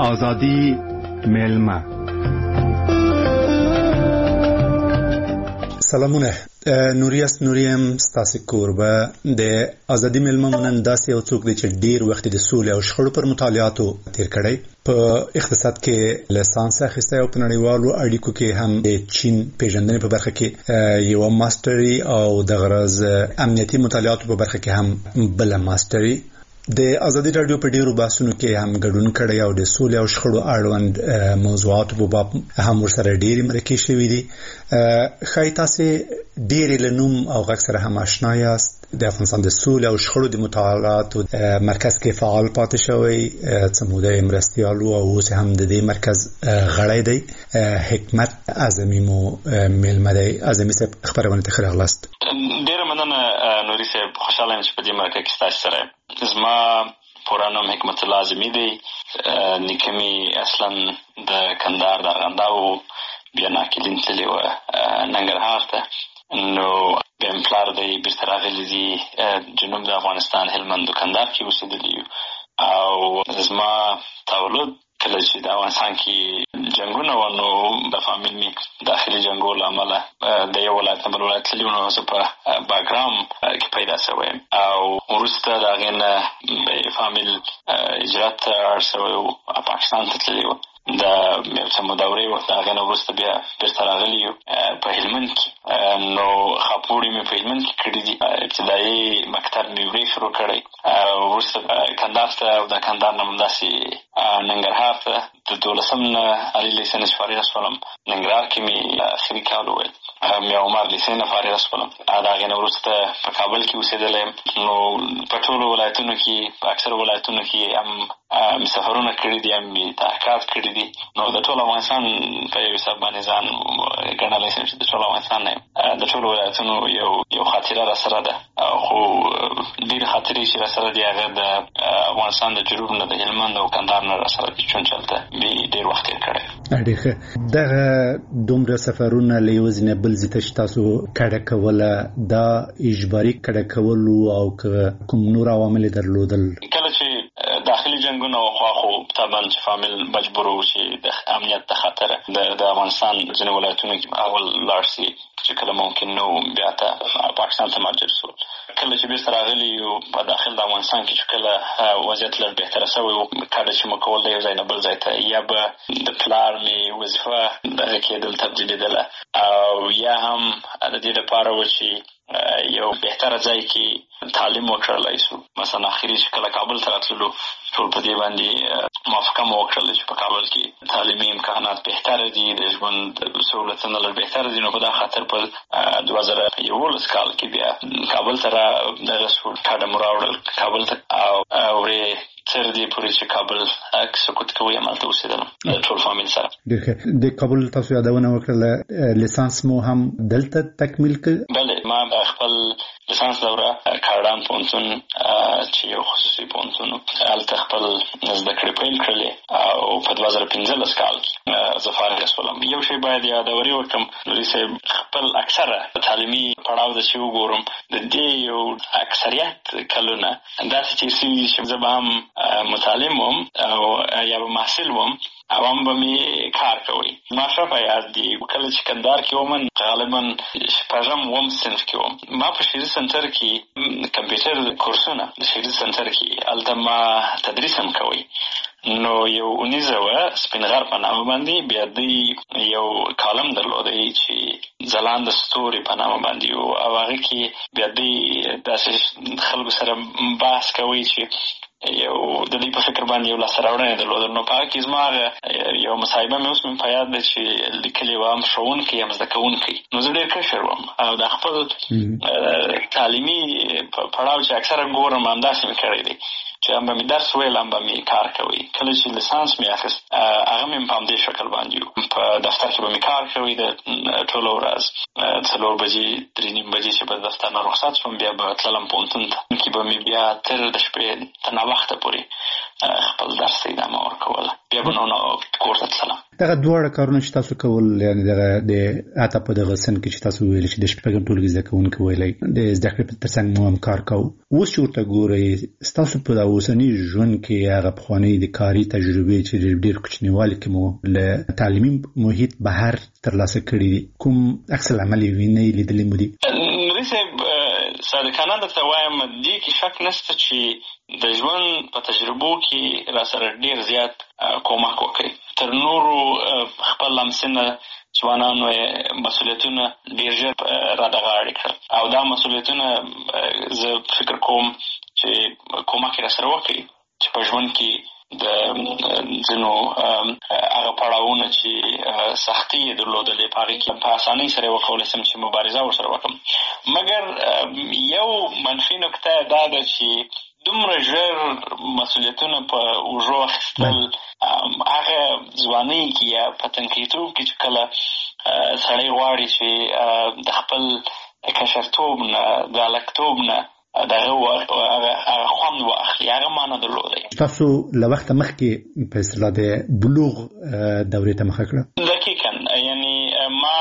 [SPEAKER 6] ازادي میلمه.
[SPEAKER 7] سلامونه، نوریاست نوریم ستاسو کوربه د ازادي میلمه نن داسې یو څوک دی چې ډیر وخت د سولې او شخړو پر مطالعاتو تیر کړی، په اقتصاد کې لیسانس اخیستی او په نړیوالو اړیکو کې هم د چین پیژندنې په برخه کې یو ماستري او د غرض امنیتي مطالعاتو په برخه کې هم بل ماستري. د ازادي رادیو په ډیرو بحثونو کې هم ګډون کړی او د سولې او شخړو اړوند موضوعاتو په باب هم ورسره ډېرې مرکې شوي دي. ښایي تاسې ډېرې له نوم او غږ سره هم آشنا یاست. د افغانستان د سولې او شخړو د مطالعاتو مرکز کې فعال پاتې شوی، څه موده یې مرستیال و او اوس هم د دې مرکز غړی دی. حکمت اعظمي مو میلمه دی. اعظمي صاحب خپرونې ته ښه راغلاست.
[SPEAKER 8] ډېره مننه نوري صاحب، خوشحاله یم چې په دې مرکه کې ستاسو سره یم. زما پوره نوم حکمت الله اعظمي دی. نیکه مې اصلا د کندهار د ارغنداو، بیا ناکلین تللی وه ننګرهار ته، نو بیا مې پلار دی بیرته راغلی دي جنوب د افغانستان هلمند و کندهار کې اوسېدلي یو. او زما تولد کله چې د افغانستان کې جنګونه وه، نو د فامیل مې داخلي جنګو له امله د یو ولایت نه بل ولایت تللي وو، نو زه په باګرام کې پیدا شوی یم. او وروسته د هغې نه فامیل هجرت ته اړ شوی و، پاکستان ته تللي وو. د یو څه مودورې وه، د هغې نه وروسته بیا بېرته راغلي یو په هلمند کې. نو خاپوړې مې په هلمند کې کړي دي. ابتدایي مکتب مې ورې شروع کړی، وروسته کندهار ته او د کندهار نه همداسې ننګرهار ته د 12 نه علي لیسې نه چې فارغه شولم. ننګرهار کې مې اخري کال وویل، میا عمر لیسې نه فارغه شولم. د هغې نه وروسته په کابل کې اوسېدلی یم. نو په ټولو ولایتونو کې، په اکثرو ولایتونو کې هم مې سفرونه کړي دي، هم مې تحقیقات کړي دي. نو د ټول افغانستان په یو حساب باندې ځان ګڼلی شم چې د ټول افغانستان نه یم. د ټولو ولایتونو یو خاطره را سره ده، خو ډېرې خاطرې چې را سره دي هغه د افغانستان د جنوب نه، د هلمند او کندهار نه را سره دي، چون چې هلته مې ډېر وخت تېر کړی.
[SPEAKER 7] ډېر ښه. دغه دومره سفرونه له یو ځای نه بل ځای ته چې تاسو کډه کوله، دا اجباري کډه کول او که کوم نور عوامل یې درلودل؟
[SPEAKER 8] کله چې داخلي جنګونه وخوا، خو طبعا چې فامیل مجبور و چې د امنیت د خاطره د افغانستان ځینې ولایتونو کې اول لاړ شي، چې کله ممکن نه و بیا ته پاکستان ته مهاجر شول. کله چې بیرته راغلي یو په داخل د افغانستان کې، چې کله وضعیت لږ بهتره شوی و، کډه چې مو کول د یو ځای نه بل ځای ته، یا به د پلار مې وظیفه دغه کېدل تبدیلېدله، او یا هم د دې لپاره و چې یو بهتره ځای کې تعلیم وکړلی شو. مثلا اخري چې کله کابل ته راتللو، ټول په دې باندې موافقه مو وکړله چې په کابل کې تعلیمي امکانات بهتره دي، د ژوند سهولتونه لږ بهتره دي. نو په دا خاطر په 2011 کال کې بیا کابل ته دغه شو، کډه مو راوړل کابل ته، او ورې تر دې پورې چې کابل سقوط کوي همالته اوسېدلم د ټول فامیل سره.
[SPEAKER 7] ډېر ښه. د کابل تاسو یادونه وکړله، لیسانس مو هم دلته تکمیل کړ؟
[SPEAKER 8] بله، ما خپل لیسانس دوره کاردان پوهنتون چې یو خصوصي پوهنتون و، هلته خپل زده کړې پیل کړلې، او په 2015 کال کې زه فارغه شولم. یو شی باید یادوري وکړم نوري صاحب، خپل اکثره تعلیمي پړاو د چې وګورم، د دې یو اکثریت کلونه داسې تېر شوي دي چې زه به هم متعلم وم او یا به محصل وم، او هم به مې کار کوئ. ما ښه په یاد دي کله چې کندهار کې وم، غالبا شپږم اووم صنف کې وم. ما په شعري سنټر کې کمپیوټر کورسونه د شعري سنټر کې هلته ما تدریس هم کوئ. نو یو اونیزه وه، سپین غر په نامه باندې، بیا دوی یو کالم درلودی چې ځلانده ستوري په نامه باندې و، او هغې کې بیا دوی داسې خلکو سره بحث کوي چې یو د دې په فکر باندې یو لاسته راوړنې درلودل. نو په هغه کې زما یو مصاحبه مې اوس مې په یاد ده چې لیکلې وه، هم ښوونکی هم زده کوونکی. نو زه ډېر کشر وم، او د خپل تعلیمي پړاو چې اکثره ګورم همداسې مې کړی دی چې هم به مې درس ویل، هم به مې کار کوي. کله چې لیسانس مې اخیست، هغه مې په همدې شکل باندې و. په دفتر کې به مې کار کوي د ټوله ورځ، 4 بجې 3:30 بجې چې به دفتر نه رخصت شوم، بیا به تللم پوهنتون ته، کې به مې بیا تر د شپې تر ناوخته پورې خپل درس ته ادامه ورکوله. بیا به نو کور ته تلم.
[SPEAKER 7] دغه دواړه کارونه چې تاسو کول، یعنی دغه د اته په دغه سن کې چې تاسو ویل چې د شپږم ټولګي زده کوونکي ویلای د زده کړې په ترڅنګ مو هم کار کوو، اوس چې ورته ګورئ ستاسو په اوسني ژوند کې هغه پخواني د کاري تجربې چې ډېر کوچنیوالي کې مو له تعلیمي محیط بهر ترلاسه کړي دي، کوم عکس العمل یې وینئ لیدلی مو دي؟
[SPEAKER 8] نوري صاحب صادقانه درته وایم دې کې شک نشته چې د ژوند په تجربو کې راسره ډېر زیات کومک وکړي. تر نورو خپل لمسنه ځوانانو مسؤلیتونه ډېر ژر رادغاړې کړل او دا مسؤلیتونه زه فکر کوم چې کومک یې راسره وکړي چې په ژوند کې د ځینو هغه پړاوونه چې سختي یې درلودلې په هغې کې په اسانۍ سره یې وکولی سم چې مبارزه ورسره وکړم. مګر یو منفي نکته دا ده چې دومره ژر مسؤلیتونه په اوږو اخیستل هغه ځوانۍ کې یا په تنکیتوب کې چې کله سړی غواړي چې د خپل کشرتوب نه د هلکتوب نه دغه خوند واخلي، هغه معنا درلودی.
[SPEAKER 7] تاسو له وخته مخکې په اصطلاح د بلوغ دورې ته مخه کړه؟
[SPEAKER 8] دقیقاً، یعنی ما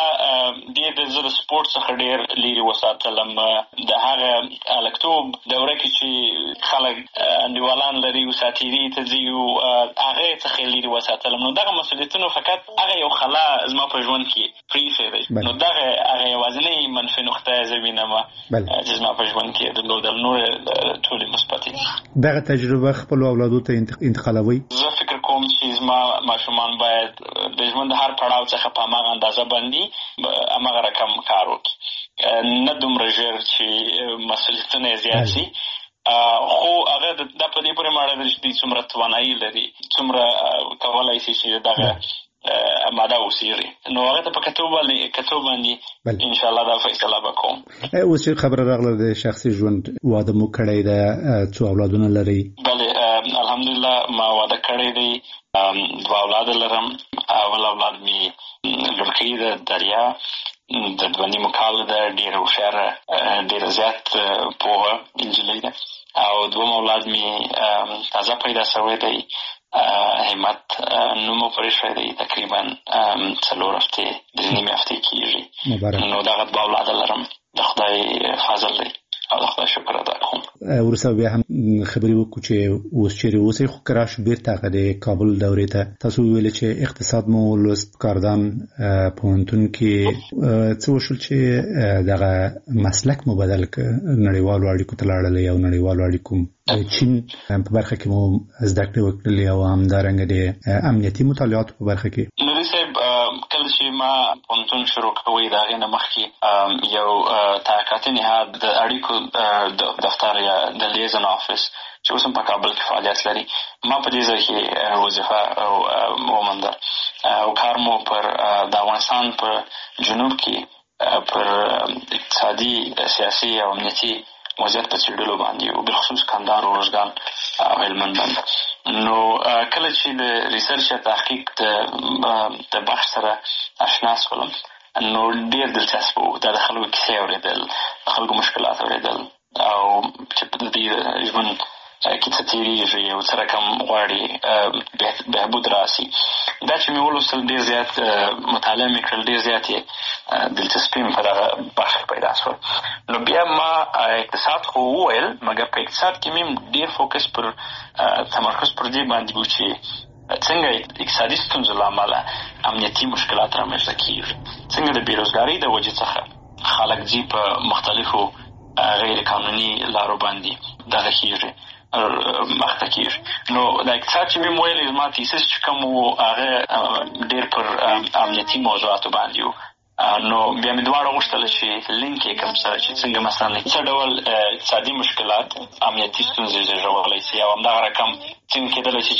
[SPEAKER 8] د زه د سپورټ څخه ډېر لرې وساتلم. د هغه هلکتوب دوره کې چې خلک انډیوالان لري وساتیري ته ځي هغې څخه یې لرې وساتلم. نو دغه مسؤلیتونو فقط هغه یو خلا زما په ژوند کې پرېښی دی. نو دغه هغه یوازینۍ منفي نقطه زه وینم چې زما په ژوند کې درلودل، نور ټولې مثبتې.
[SPEAKER 7] دغه تجربه خپلو اولادو ته انتقالوئ؟
[SPEAKER 8] زه فکر کوم چې زما ماشومان باید د ژوند د هر پړاو څخه په هماغه اندازه باندې هماغه رقم کار وکړي، نه دومره ژر چې مسؤلیتونه یې زیات شي، خو هغه دا په دې پورې ماړه ده چې دوی څومره توانایي لري، څومره کولی شي چې دغه ماده اوسېږي. نو هغه ته په کتو باندې انشاءالله دا فیصله به کوم.
[SPEAKER 7] اوس چې خبره راغله د شخصي ژوند، واده مو کړی ده، څو اولادونه لرئ؟
[SPEAKER 8] بلې الحمدلله ما واده کړی دی، 2 اولاد لرم. اول اولاد مې لړکۍ ده، دریا د 2.5 کال ده، ډېره هوښیاره، ډېره زیات پوهه نجلۍ ده. او دوم اولاد مې تازه پیدا شوی دی، همت نومو پرې شوی دی، تقریبا 4 هفتې 3.5 هفتې کېږي. نو دغه 2 اولاد لرم، د خدای فضل دی او د خدای شکر ادا کوم.
[SPEAKER 7] وروسته بیا هم خبرې وکړو چې اوس چیرې اوسئ، خو که راشو بېرته هغه د کابل دورې ته. تاسو وویل چې اقتصاد مو لوست، کاردان پوهنتون کې څه وشول چې دغه مسلک مو بدل کړ، نړیوالو اړیکو ته لاړلئ او نړیوالو اړیکو چین په برخه کې مو زده کړې وکړلې او همدارنګه د امنیتي مطالعاتو په برخه کې؟
[SPEAKER 8] نوري صاحب کله چې ما پوهنتون شروع کوی د هغې نه مخکې یو تحقیقاتي نهاد د اړیکو دفتر یا د لیزن آفس چې اوس هم په کابل کې فعالیت لري، ما په دې ځای کې وظیفه ومونده او کار مو پر د افغانستان په جنوب کې پر اقتصادي، سیاسي او امنیتي وضعیت په څېړلو باندې او بالخصوص کندهار، اروزګان او هلمند باندې. نو کله چې د ریسرچ یا تحقیق د بحث سره اشنا شولم نو ډېر دلچسپ و. دا د خلکو کیسې اورېدل، د خلکو مشکلات اورېدل او چې په دې ژوند کې څه تېرېږي او څه رقم غواړي بهبود راسي. دا چې مې ولوستل ډېر زیات مطالعه مې کړل، ډېر زیات یې دلچسپي مې په دغه بحث کې پیدا شول. نو بیا ما اقتصاد خو وویل، مګر په اقتصاد کې مې ډېر فوکس پر تمرکز پر دې باندې و چې څنګه اقتصادي ستونزو له امله امنیتي مشکلات رامنځته کېږي، څنګه د بېروزګارۍ د وجې څخه خلک ځي په مختلفو غیر قانوني لارو باندې دغه کېږي مخته کېږي. نو د اقتصاد چې مې ویل زما تیسس چې کوم و هغه ډېر پر امنیتي موضوعاتو باندې و. نو بیا مې دواړه غوښتل چې لینک یې کړم سره چې څنګه مثلا څه ډول اقتصادي مشکلات امنیتي ستونزې زېږولی شي او همدغه رقم څنګه کېدلی شي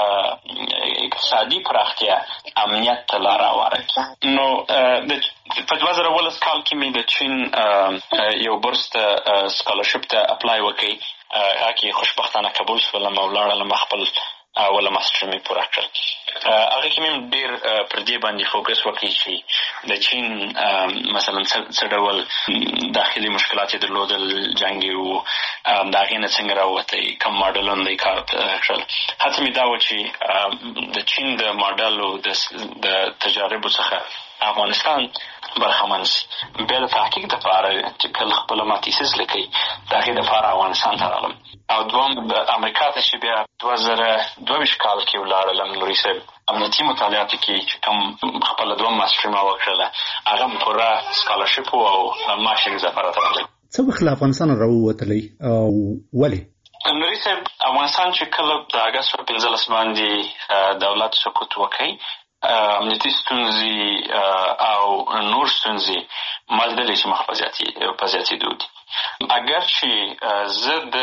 [SPEAKER 8] چې اقتصادي پراختیا امنیت ته لاره هواره کړي. نو په 2019 کال کې مې د چین یو بورس ته سکالرشپ ته اپلای وکړی، هغه کې خوشبختانه قبول شولم او لاړلم خپل اوله ماسټر مې پوره کړل. هغه کې مې ډېر پر دې باندې فوکس وکړی چې د چین مثلا څه ډول داخلي مشکلات یې درلودل، جنګ و، د هغې نه څنګه راووتی، کوم ماډلونه یې کار کړل. هڅه مې دا وه چې د چین د ماډلو د تجاربو څخه افغانستان برخمن شي. بیا د تحقیق دپاره چې کله خپله ما تیسیس لیکئ د هغې دپاره افغانستان ته راغلم. او دوم د امریکا ته چې بیا 2022 کال کې ولاړلم نوري صاحب، امنیتي مطالعاتو کې چې کوم خپله دوم ماسټري ما وکړله هغه م پوره سکالرشپ و او معاش یې اضافه راته راغلی.
[SPEAKER 7] څه وخت له افغانستان راووتلی او ولې؟
[SPEAKER 8] نوري صاحب افغانستان چې کله د اګست په 15 باندې دولت سقوط وکړي، امنیتي ستونزې او نور ستونزې ما لیدلې چې مخ په زیاتېدو دي. اگر چې زه د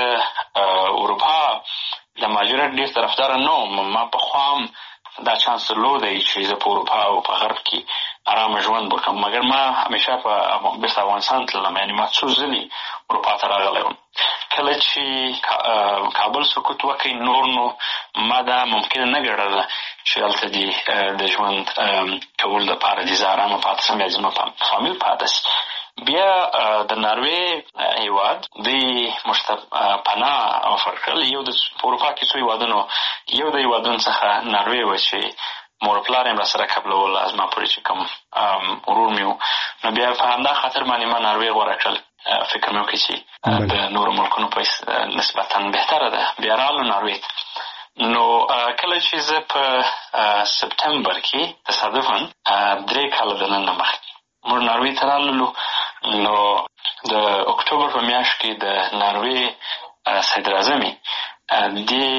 [SPEAKER 8] اروپا د مهاجرت ډېر طرفداره نه وم، ما پخوا هم دا چانس درلودی چې زه په اروپا او په غرب کې ارامه ژوند وکړم، مګر ما همیشه بیرته افغانستان تللم. یعنې ما څو ځلې اروپا ته راغلی وم. کله چې کابل سقوط وکړي نور نو ما دا ممکنه نه ګڼله چې هلته د ژوند کولو دپاره دې زه ارامه پاتې شم یا زما فامیل پاتې شي. بیا د ناروې هېواد دوی موږ ته پناه افر کړل. یو د په اروپا کې څو هېوادونو، یو د هېوادونو څخه ناروې وه چې مور پلار یې راسره قبلول، زما پورې چې کوم ورور مې و. نو بیا په همدا خاطر باندې ما ناروې غوره کړل. فکر مې وکړي چې د نورو ملکونو په نسبتا بهتره ده. بیا راغلو ناروې ته. نو کله چې زه په سپتمبر کې تصادفاً 3 کاله دننه مخکې موږ ناروې ته راللو، نو د اکتوبر په میاشت کې د ناروې صدر اعظم دې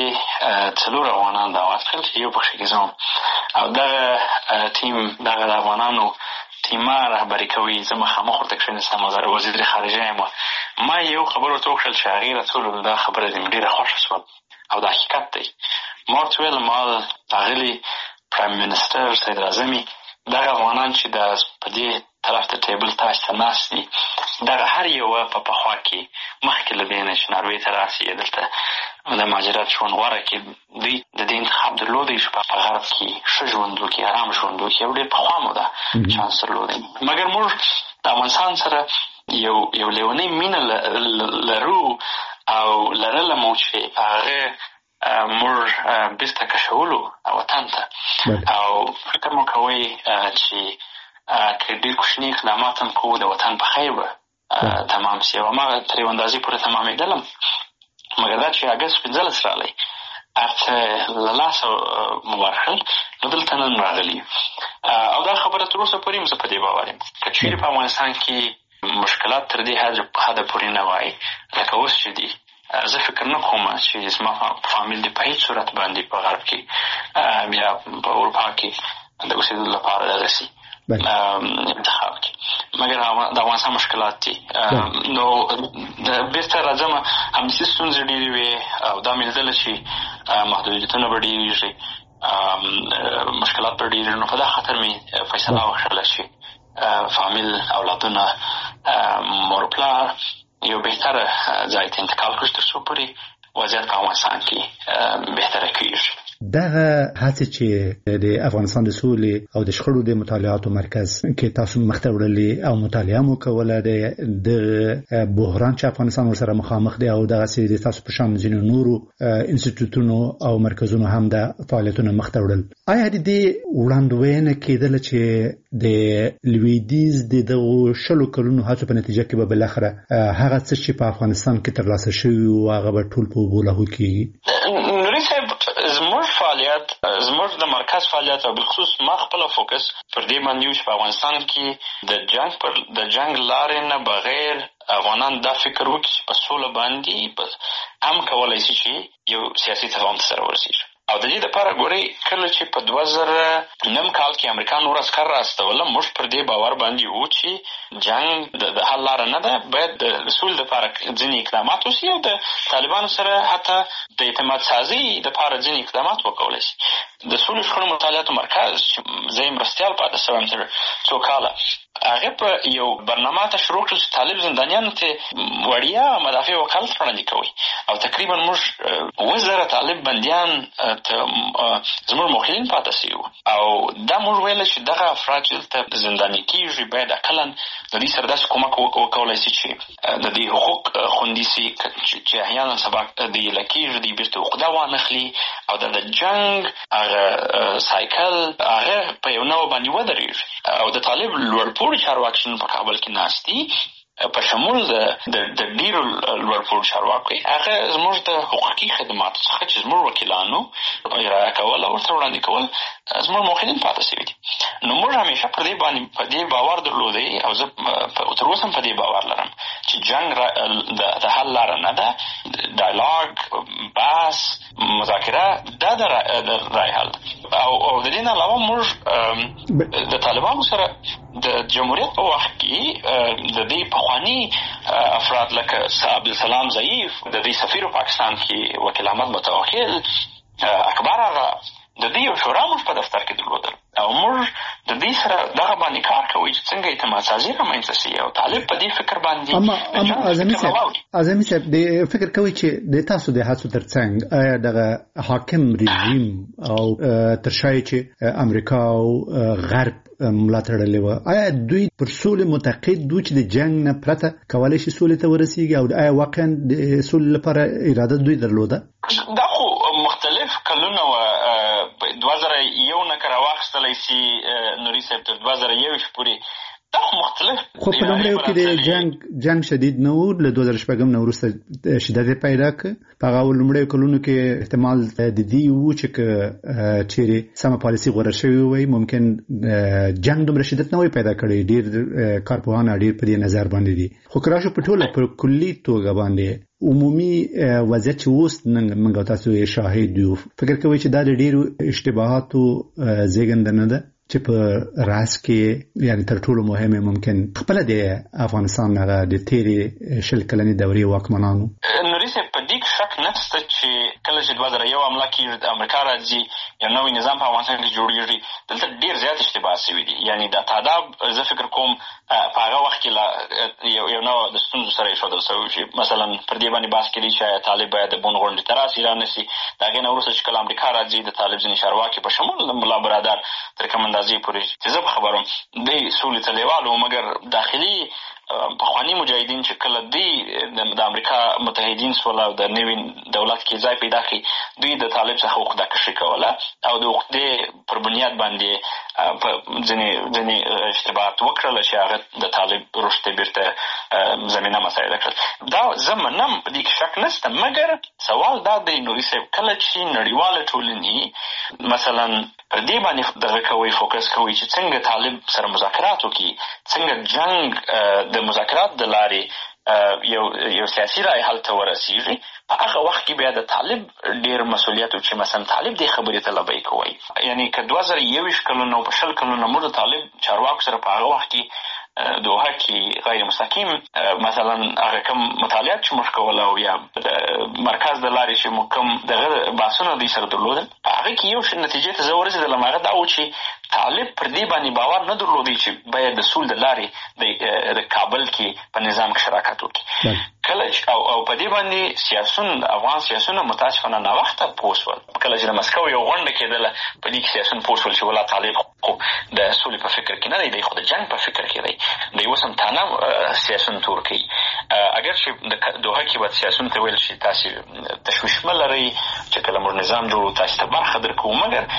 [SPEAKER 8] 4 افغانان دعوت کړل چې یو پکښې کې زه وم. او دغه ټیم، دغه د افغانانو ټیمه رهبري کوي. زه مخامخ ورته کښېنستم، وزیر خارجه یم. ما یو خبر ورته وکړل چې هغې راته وویل دا خبره دې مې ډېره خوښه شوه او دا حقیقت دی. ما ورته ویل ما اغلې پرایم منسټر صدر اعظم دغه افغانان چې په دې طرف ته ټیبل تاج ته ناست دي، دغه هر یوه په پخوا کې مخکې له دې نه چې ناروې ته راسي دلته د مهاجرت ژوند غوره کړي، دوی د دې انتخاب درلودی چې په غرب کې ښه ژوند وکړي، ارام ژوند وکړي. او ډېر پخوا مو دا چانس درلودی. مګر موږ د افغانستان سره یو لیونۍ مینه لرو او لرله مو چې هغه موږ بیرته کشولو وطن ته. او فکر مو کوئ چې که ډېر کوچني اقدامات هم کوو د وطن په خیر به تمام سي. او ما تر یو اندازې پورې تمامېدلم، مګر دا چې اګست 15 راغلی هرڅه له لاسه مو ورکړل، نو دلته نن راغلي. او دا خبره تر اوسه پورې هم زه په دې باور یم که چېرې په افغانستان کې مشکلات تر دې حده پورې نه وای لکه اوس چې دي، زه فکر نه کوم چې زما فامیل دې په هېڅ صورت باندې په غرب کې یا په اروپا کې د اوسېدلو لپاره دغسې انتخاب کې. مګر د افغانستان مشکلات دي. نو بېرته راځم، همداسې ستونزې ډېرې وې او دا مې لیدله چې محدودیتونه به ډېرېږي، مشکلات به ډېرېږي. نو په دا خاطر مې فیصله وکړله چې فامیل، اولادونه، مور پلار یو بهتره ځای ته انتقال کړو تر څو پورې وضعیت په افغانستان کې بهتره کېږي.
[SPEAKER 7] دغه هڅې چې د افغانستان د سولې او د شخړو د مطالعاتو مرکز کې تاسو مخته وړلې او مطالعه مو کوله، د بحران چې افغانستان ورسره مخامخ دی او دغسې د تاسو په شان ځینو نورو انسټیټوټونو او مرکزونو هم د فعالیتونو مخته وړل، آیا د دې وړاندوینه کېدله چې د لویدیځ د دغو 100 کلونو هڅو په نتیجه کې به بالاخره هغه څه چې په افغانستان کې ترلاسه شوي وو هغه به ټول په اوبو لاهو کېږي؟
[SPEAKER 8] نوري صاحب، زموږ فعالیت، زموږ د مرکز فعالیت او بالخصوص ما خپله فوکس پر دې باندې و چې په افغانستان کې د جنگ لارې نه بغیر افغانان دا فکر وکړي چې په سوله باندې هم کولی شي چې یو سیاسي تفاهم ته سره ورسېږي. او د دې دپاره ګورئ کله چې په 2009 کال کې امریکا نور عسکر راستوله، موږ پر دې باور باندې وو چې جنګ د حل لاره نه ده، باید د سولې دپاره ځینې اقدامات وشي او د طالبانو سره حتی د اعتماد سازۍ دپاره ځینې اقدامات وکولی شي. د سولې شخړو مطالعاتو مرکز چې زه یې مرستیال پاتې شوی یم تر څو کاله، هغه په یو برنامه ته شروع کړل چې طالب زندانیانو ته وړیا مدافع وکالت وړاندې کوي او تقریبا موږ 1000 طالب بندیان ته زموږ موکلین پاتې سیو او دا موږ ویل چې دغه افراد چې زنداني کیږي باید اقلا د دې سره داسې کومک وکولای شي چې د دې حقوق خوندي شي چې احیانا سبا د لکیږي د بیرته عقده وانخلي او د جنگ هغه سایکل هغه په یو نوع باندې ودرېږي او د طالب لوړپوړي چارواکي په کابل کې ناستي په شمول د ډیرو لوړپوړو چارواکو هغه زموږ د حقوقي خدماتو څخه چې زموږ وکیلانو رعایت کول او ورته وړاندې کول زموږ موخلین پاتې شوي دي. نو موږ همیشه په دې باور درلودی او زه تر اوسه په دې باور لرم چې جنگ د حل لاره نه ده. ډایلاګ، بحث، مذاکره دا د رای حل او د دې نه علاوه موږ د طالبانو سره د جمهوریت په وخت کې د دې پخواني افراد لکه عبدالسلام ضعیف، د دې سفیر پاکستان کې وکیل احمد متوکل، اکبر آغا، د دې یو شورا موږ په دفتر کې درلودل او موږ د دې سره دغه باندې کار کوي چې څنګه اعتماد سازي رامنځته شي او طالب په دې فکر باندې
[SPEAKER 7] اما اعظمي صاحب د فکر کوي چې د تاسو د هڅو ترڅنګ آیا دغه حاکم رژیم او ترشای چې امریکا او غرب ملاتړ لوي آیا دوی پر سولې معتقد دوی چې د جنگ نه پرته کولای شي سولې ته ورسیږي او آیا واقعا د سولې لپاره اراده دوی درلوده؟
[SPEAKER 8] دا خو مختلف کلونه و 2001 نه کار واخستلای شي نوري صاحب تر 2001 پورې دا مختلف
[SPEAKER 7] خو په لومړیو کې د جنگ شدید نه و له 2006 نه وروسته شدت پیدا کړ په هغه لومړیو کلونو کې احتمال د دې و چې چیرې سم پالیسي غوړه شوی وي ممکن جنگ دومره شدت نه وي پیدا کړی. ډیر کارپوهان ډیر په دې نظر باندې دي خو کراشه په ټوله پر کلی توګه باندې عمومي وضعیت چې اوس موږ تاسو یې شاهد یو فکر کوي چې دا ډیرو اشتباهاتو زیږنده نه ده چې په راس کې یعنی تر ټولو مهمه ممکن خپل د افغانستان هغه د تیری شل کلنې دورې واکمنانو
[SPEAKER 8] نوري صاحب په دې شک نشته چې کله چې 2001 حمله کې د امریکا راځي یو نوې نظام په افغانستان کې جوړیږي دلته ډیر زیات اشتباه شوي دي. یعنی د تاداب زه فکر کوم په هغه وخت کې یو نوع د ستونزو سره ایښودل شوی چې مثلا پر دې باندې بحث کېدی چې طالب باید د بون غونډې ته راسي رانسي د هغې نه وروسته چې کله امریکا راځي د طالب ځینې چارواکي په شمول د ملا برادر تر کوم اندازې پورې چې زه خبرم دی سولې ته لیوالو مګر داخلي پخواني مجاهدین چې کله دوی د امریکا متحدین سول او د نوي دولت کې ځای پیدا کړي دوی د طالب څخه عقده کشي کوله او د عقدې پر بنیاد باندې ځینې اشتباهات وکړل چې هغه د طالب رشد بیرته زمینه مساعده کړل. دا زه منم په دې کې شک نشته مګر سوال دا دی نوري صاحب کله چې نړیواله ټولنې مثلا پر دې باندې دغه کوي فوکس کوي چې څنګه طالب سره مذاکرات وکړي څنګه جنگ د مذاکرات د لارې یو سیاسي رای حل ته ورسیږي په هغه وخت کې بیا د طالب ډېر مسؤلیت چې مثلا طالب دې خبرې ته لبیک کوي. یعنی که 2021 کلونه په 20 کلونه موږ د طالب چارواکو سره په هغه وخت کې دوحه کې غیر مستقیم مثلا هغه کوم مطالعات چې موږ کول او یا مرکز د لارې چې موږ کوم دغه بحثونه دوی سره درلودل هغه کې یو نتیجې ته زه ورسېدلم هغه دا و چې طالب پر دې باندې باور نه درلودی چې باید د سول د لارې د کابل کې په نظام کې شراکت وکړي. کله او په دې باندې افغان سیاسونه متاسفانه ناوخته پوه شول. کله چې د مسکو یو غونډه کېدله په دې کې سیاسون پوه شول چې ولا طالب خو د سولې په فکر کې نه دی خو د جنګ په فکر کې دی د یو سم تانه سیاسون تور کوي. اگر چې د دوحه کې باید سیاسون ته ویل شي تاسو تشویش ملري چې کله موږ نظام جوړو تاسو ته برخه درکوو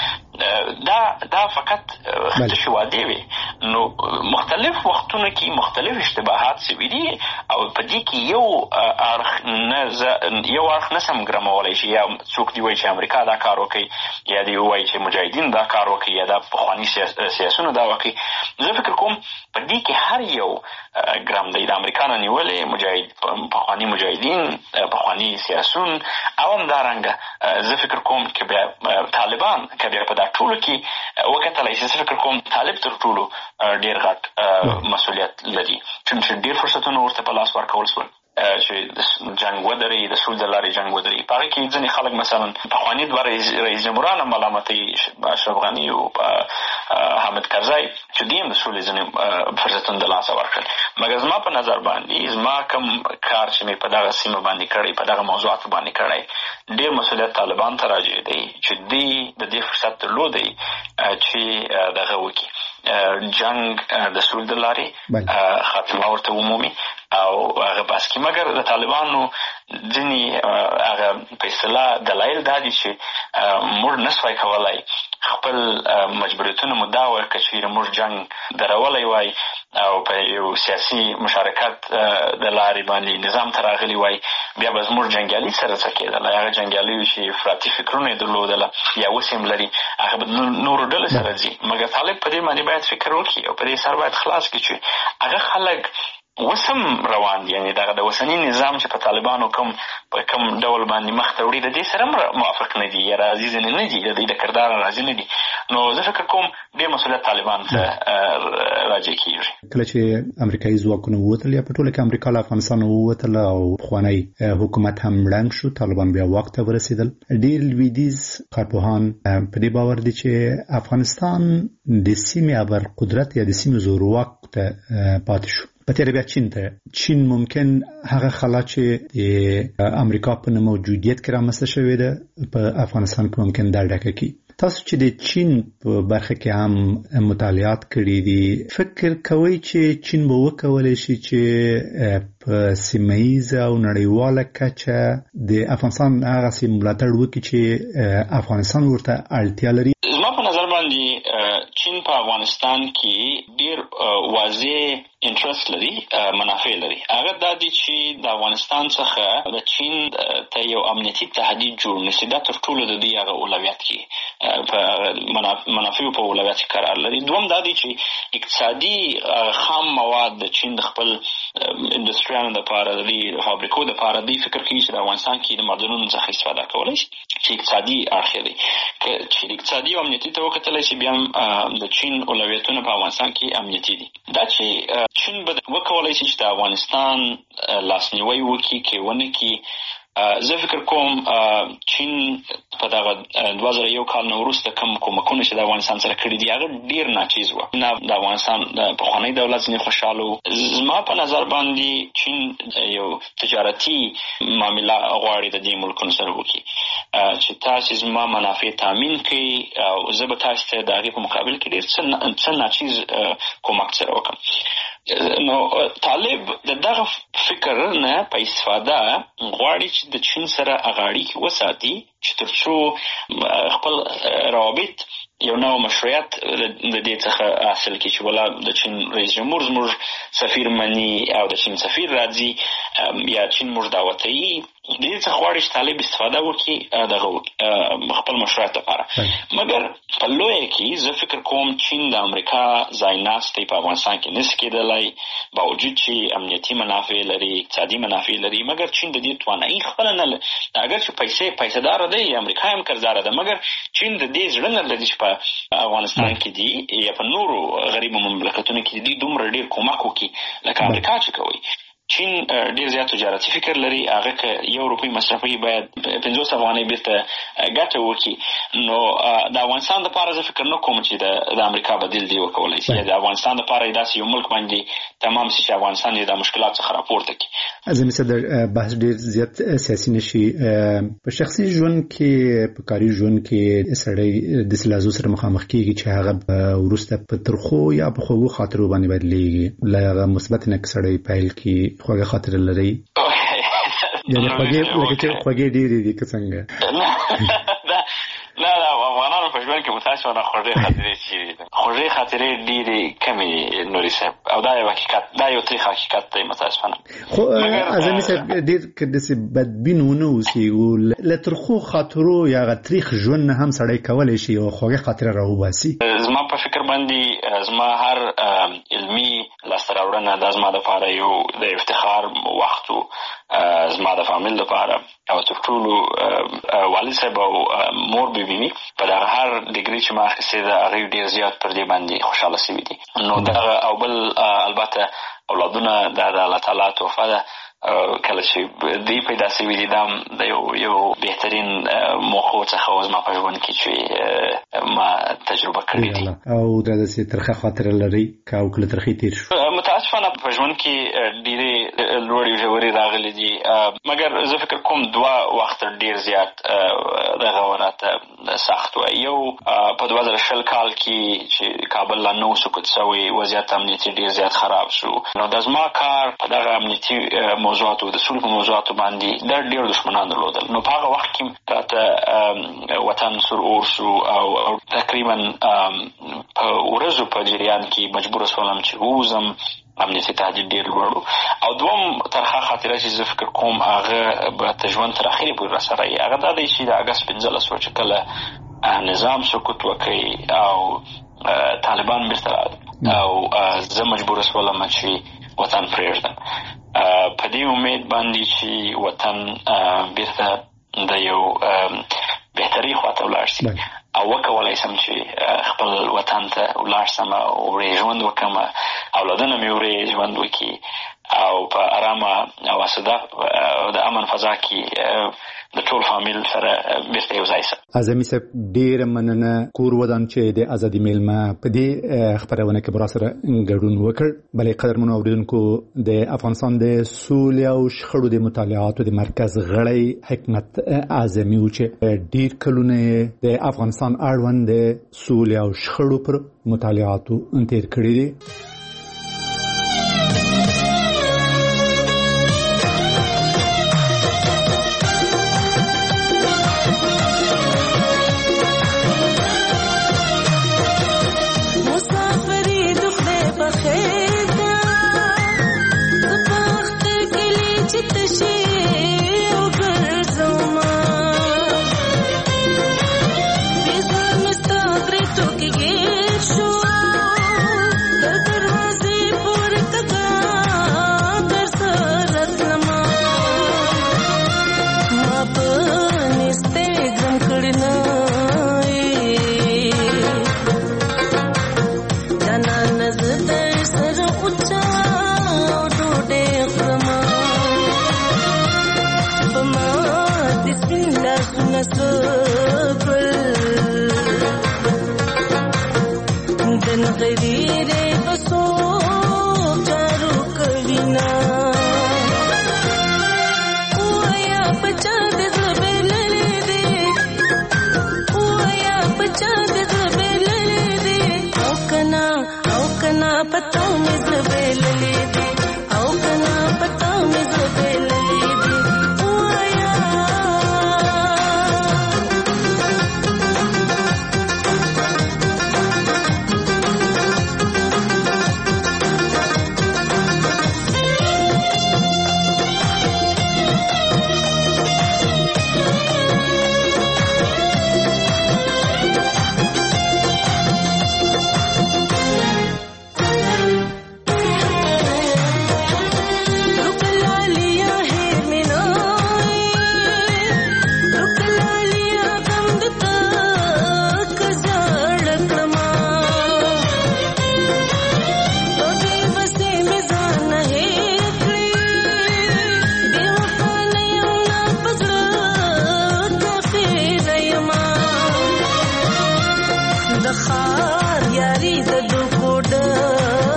[SPEAKER 8] مګر دا فقط تشې وعدې وي. نو مختلف وختونو کې مختلف اشتباهات شوي دي او په دې کې یو اړخ نه سم ګرمولی شي یا څوک دی وایي چې امریکا دا کار وکړي یا دی وایي چې مجاهدین دا کار وکړي یا دا پخواني سیاسونه دا وکړي. زه فکر کوم په دې کې هر یو ګرام دی د امریکا نه نیولې پخواني مجاهدین پخواني سیاسون او همدارنګه زه فکر کوم چې بیا طالبان که بیا په دا ټولو کې وکتلی شي زه فکر کوم طالب تر ټولو ډېر غټ مسؤلیت لري چې ډېر فرصتونه ورته په لاس ورکول شول. چې جنگ ودري د سول د لارې جنگ ودري. په هغه کې ځینې خلک مثلا پخواني دوه رئیس جمهوران ملامتوي اشرف غني او حامد کرزي چې دوی هم د سولې ځینې فرصتونه د لاسه ورکړل. مګر زما په نظر باندې زما کوم کار چې مې په دغه سیمه باندې کړی، په دغه موضوعاتو باندې کړی، ډېر مسؤلیت طالبان ته راجع دی چې دوی د دې فرصت درلودی چې دغه وکړي، جنگ د سول د لارې خاتمه ورته ومومي او هغه بس کې. مګر د طالبانو ځینې هغه په اصطلاح دلایل دا دي چې موږ نسوای کولای خپل مجبوریتونه مدعا ورکړو چې موږ جنگ درولی وای او په یو سیاسي مشارکت د لارې باندې نظام ته راغلی وای، بیا به زموږ جنګیالي سره څه کېدله. هغه جنګیالي چې افراطي فکرونه یې درلودله یا اوس هم لري، هغه به نورو ډلو سره ځي. مګر طالب په دې باندې باید فکر وکړي او په دې سر باید خلاص کړي چې هغه خلک اوس هم روان دي، یعنې دغه د اوسني نظام چې په طالبانو په کوم ډول باندې مخ ته وړي د دې سره هم موافق نه دي یا راضي ځینې نه دي، د دوی د کردار راضي نه دي. نو زه فکر کوم ډېر مسؤلیت طالبان ته راجع کېږي.
[SPEAKER 7] کله چې امریکایي ځواکونه ووتل یا په ټوله کې امریکا له افغانستان ووتل او پخوانی حکومت هم ړنګ شو، طالبان بیا واک ته ورسېدل. ډېر لویدیځ کارپوهان په دې باور دي چې افغانستان د سیمې ابرقدرت یا د سیمې زورواک ته پاتې شو. په تېره بیا چین ته. چین ممکن هغه خلا چې د امریکا په موجودیت کې رامنځته شوې ده په افغانستان کې ممکن دا ډکه کړي. تاسو چې د چین په برخه کې هم مطالعات کړي دي، فکر کوئ چې چین به وکولی شي چې په سیمه ییزه او نړیواله کچه د افغانستان هغسې ملاتړ وکړي چې افغانستان ورته اړتیا لري؟
[SPEAKER 8] زما په نظر باندې چین په افغانستان کې ډېر واضح انټرست لري، منافع لري. هغه دا دي چې د افغانستان څخه د چین ته یو امنیتي تهدید جوړ نشي. دا تر ټولو د دوی هغه اولویت کې په منافعو په اولویت کې قرار لري. دوم دا دي چې اقتصادي خام مواد د چین د خپل انډسټریانو لپاره، د دې فابریکو لپاره دوی فکر کوي چې د افغانستان کې د معدنونو څخه استفاده کولی شي چې اقتصادي اړخ دی. چې اقتصادي او امنیتي ته وکتلی شي، بیا هم د چین اولویتونه په افغانستان کې امنیتي دي. دا چې چین به وکولی شي چې د افغانستان لاسنیوی وکړي کې ونه کړي. زه فکر کوم چین په دغه 2001 کال نه وروسته کوم کومکونه چې د افغانستان سره کړي دي هغه ډېر ناچیز وو. نه د افغانستان پخوانی دولت ځینې خوشحاله وو. زما په نظر باندې چین یو تجارتي معامله غواړي د دې ملکونو سره وکړي چې تاسې زما منافع تامین کړي او زه به تاسو ته د هغې په مقابل کې ډېر څه ناچیز کومک سره وکړم. نو طالب د دغه فکر نه په استفاده غواړي چې د چین سره هغه اړیکې وساتي چې تر څو خپل روابط یو نوع مشروعیت د دې څخه حاصل کړي چې ولا د چین رئیس جمهور زموږ سفیر مني او د چین سفیر راځي یا چین موږ دعوتوي. د دې څخه غواړي چې طالب استفاده وکړي دغه خپل مشروعیت لپاره. مګر په لویه کې زه فکر کوم چین د امریکا ځایناستې په افغانستان کې نشي کېدلی، باوجود چې امنیتي منافع لري، اقتصادي منافع لري. مګر چین د دې توانایي خپله نه لري. اگر چې پیسه‌داره دی، امریکا هم قرضداره ده، مګر چین د دې زړه نه لري چې په افغانستان کې دي یا په نورو غریبو مملکتونو کې دي دومره ډېر کومک وکړي لکه امریکا چې کوي. چین ډېر زیات تجارتي فکر لري. هغه که یو روپۍ مصرفوي باید 50 افغانۍ بیرته ګټه وکړي. نو د افغانستان دپاره زه فکر نه کوم چې د امریکا بدیل دی وکولی شي. د افغانستان دپاره یې داسې یو ملک باندې تمام شي چې افغانستان یې د مشکلات څخه راپورته کړي.
[SPEAKER 7] زمي صدر بحث ډېر زیات سیاسي نشي. په شخصي ژوند کې، په کاري ژوند کې سړی د سلازو سره مخامخ کېږي چې هغه وروسته په ترخو یا په خوږو خاطرو باندې بدلېږي. له هغه مثبت نه سړی پیل کړي خوږه خاطره لري، یعنې خوږې ډېرې دي که څنګه؟
[SPEAKER 8] نه افغانانو په ژوند کې متاسفانه خوږې خاطرې چې خوږې خاطرې ډېرې کمې نوري صاحب، او دا یو حقیقت، دا یو تریخ حقیقت دی متاسفانه.
[SPEAKER 7] خو اعظمي صاحب ډېر که داسې بدبین ونه اوسي او له ترخو خاطرو یا هغه تریخ ژوند نه هم سړی کولی شي یوه خوږه خاطره راوباسي.
[SPEAKER 8] زما په فکر باندې زما هر علمي لاسته راوړنه دا زما دپاره یو د افتخار وخت و، زما د فامیل دپاره او تر ټولو والد صاحب او مور بیبي په دغه هر ډیګري چې ما اخیستې ده هغوی ډېر زیات پر دې باندې خوشحاله شوي دي. نو دغه او بل البته اولادونه د الله تعالی تحفه ده. کله چې دوی پیدا شوي دي دا د یو بهترین موخو څخه زما په ژوند کې چې ما تجربه کړې دي.
[SPEAKER 7] او دا داسې ترخه خاطره لري که او کله ترخې تېر شو؟
[SPEAKER 8] متاسفانه په ژوند کې ډېرې لوړې ژورې راغلي دي، مګر زه فکر کوم 2 وخت ډېر زیات دغه راته سخت و. یو په 2020 کال کې چې کابل لا نو سقوط شوی، وضعیت امنیتي ډېر زیات خراب شو. نو د زما کار په دغه امنیتي موضوعاتو د سولې په موضوعاتو باندې ډېر دښمنان درلودل. نو په هغه وخت کې راته وطن سور اور شو او تقریبا په ورځو په جریان کې مجبور شولم چې ووځم. امنیتي تهدید ډېر لوړ و. او دوم ترخه خاطره چې زه فکر کوم هغه به د ژوند تر اخرې پورې راسره وي، هغه دا دی چې د اګست 15 چې کله نظام سقوط وکړي او طالبان بیرته راغلل او زه مجبور شولم چې وطن پرېږدم په دې امید باندې چې وطن بیرته د یو بهتري خواته ولاړ شي او وکولای سم چې خپل وطن ته ولاړ سم او ژوند وکړم، اولادونه مې ورې ژوند وکړي او په ارامه او اسده د امن فضا کې د ټول فامیل سره بیرته یو ځای سم.
[SPEAKER 7] اعظمي صاحب ډېره مننه. کور ودان چې د ازادي میلمه په دې خپرونه کې برا سره ګډون وکړ. بلې قدرمنو اوریدونکو، د افغانستان د سولې او شخړو د مطالعاتو د مرکز غړی حکمت اعظمي و چې ډېر کلونه د افغانستان اړوند د سولې او شخړو پر مطالعاتو تیر کړي دي.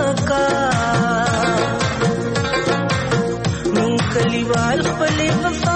[SPEAKER 9] کلیوال خپل وفا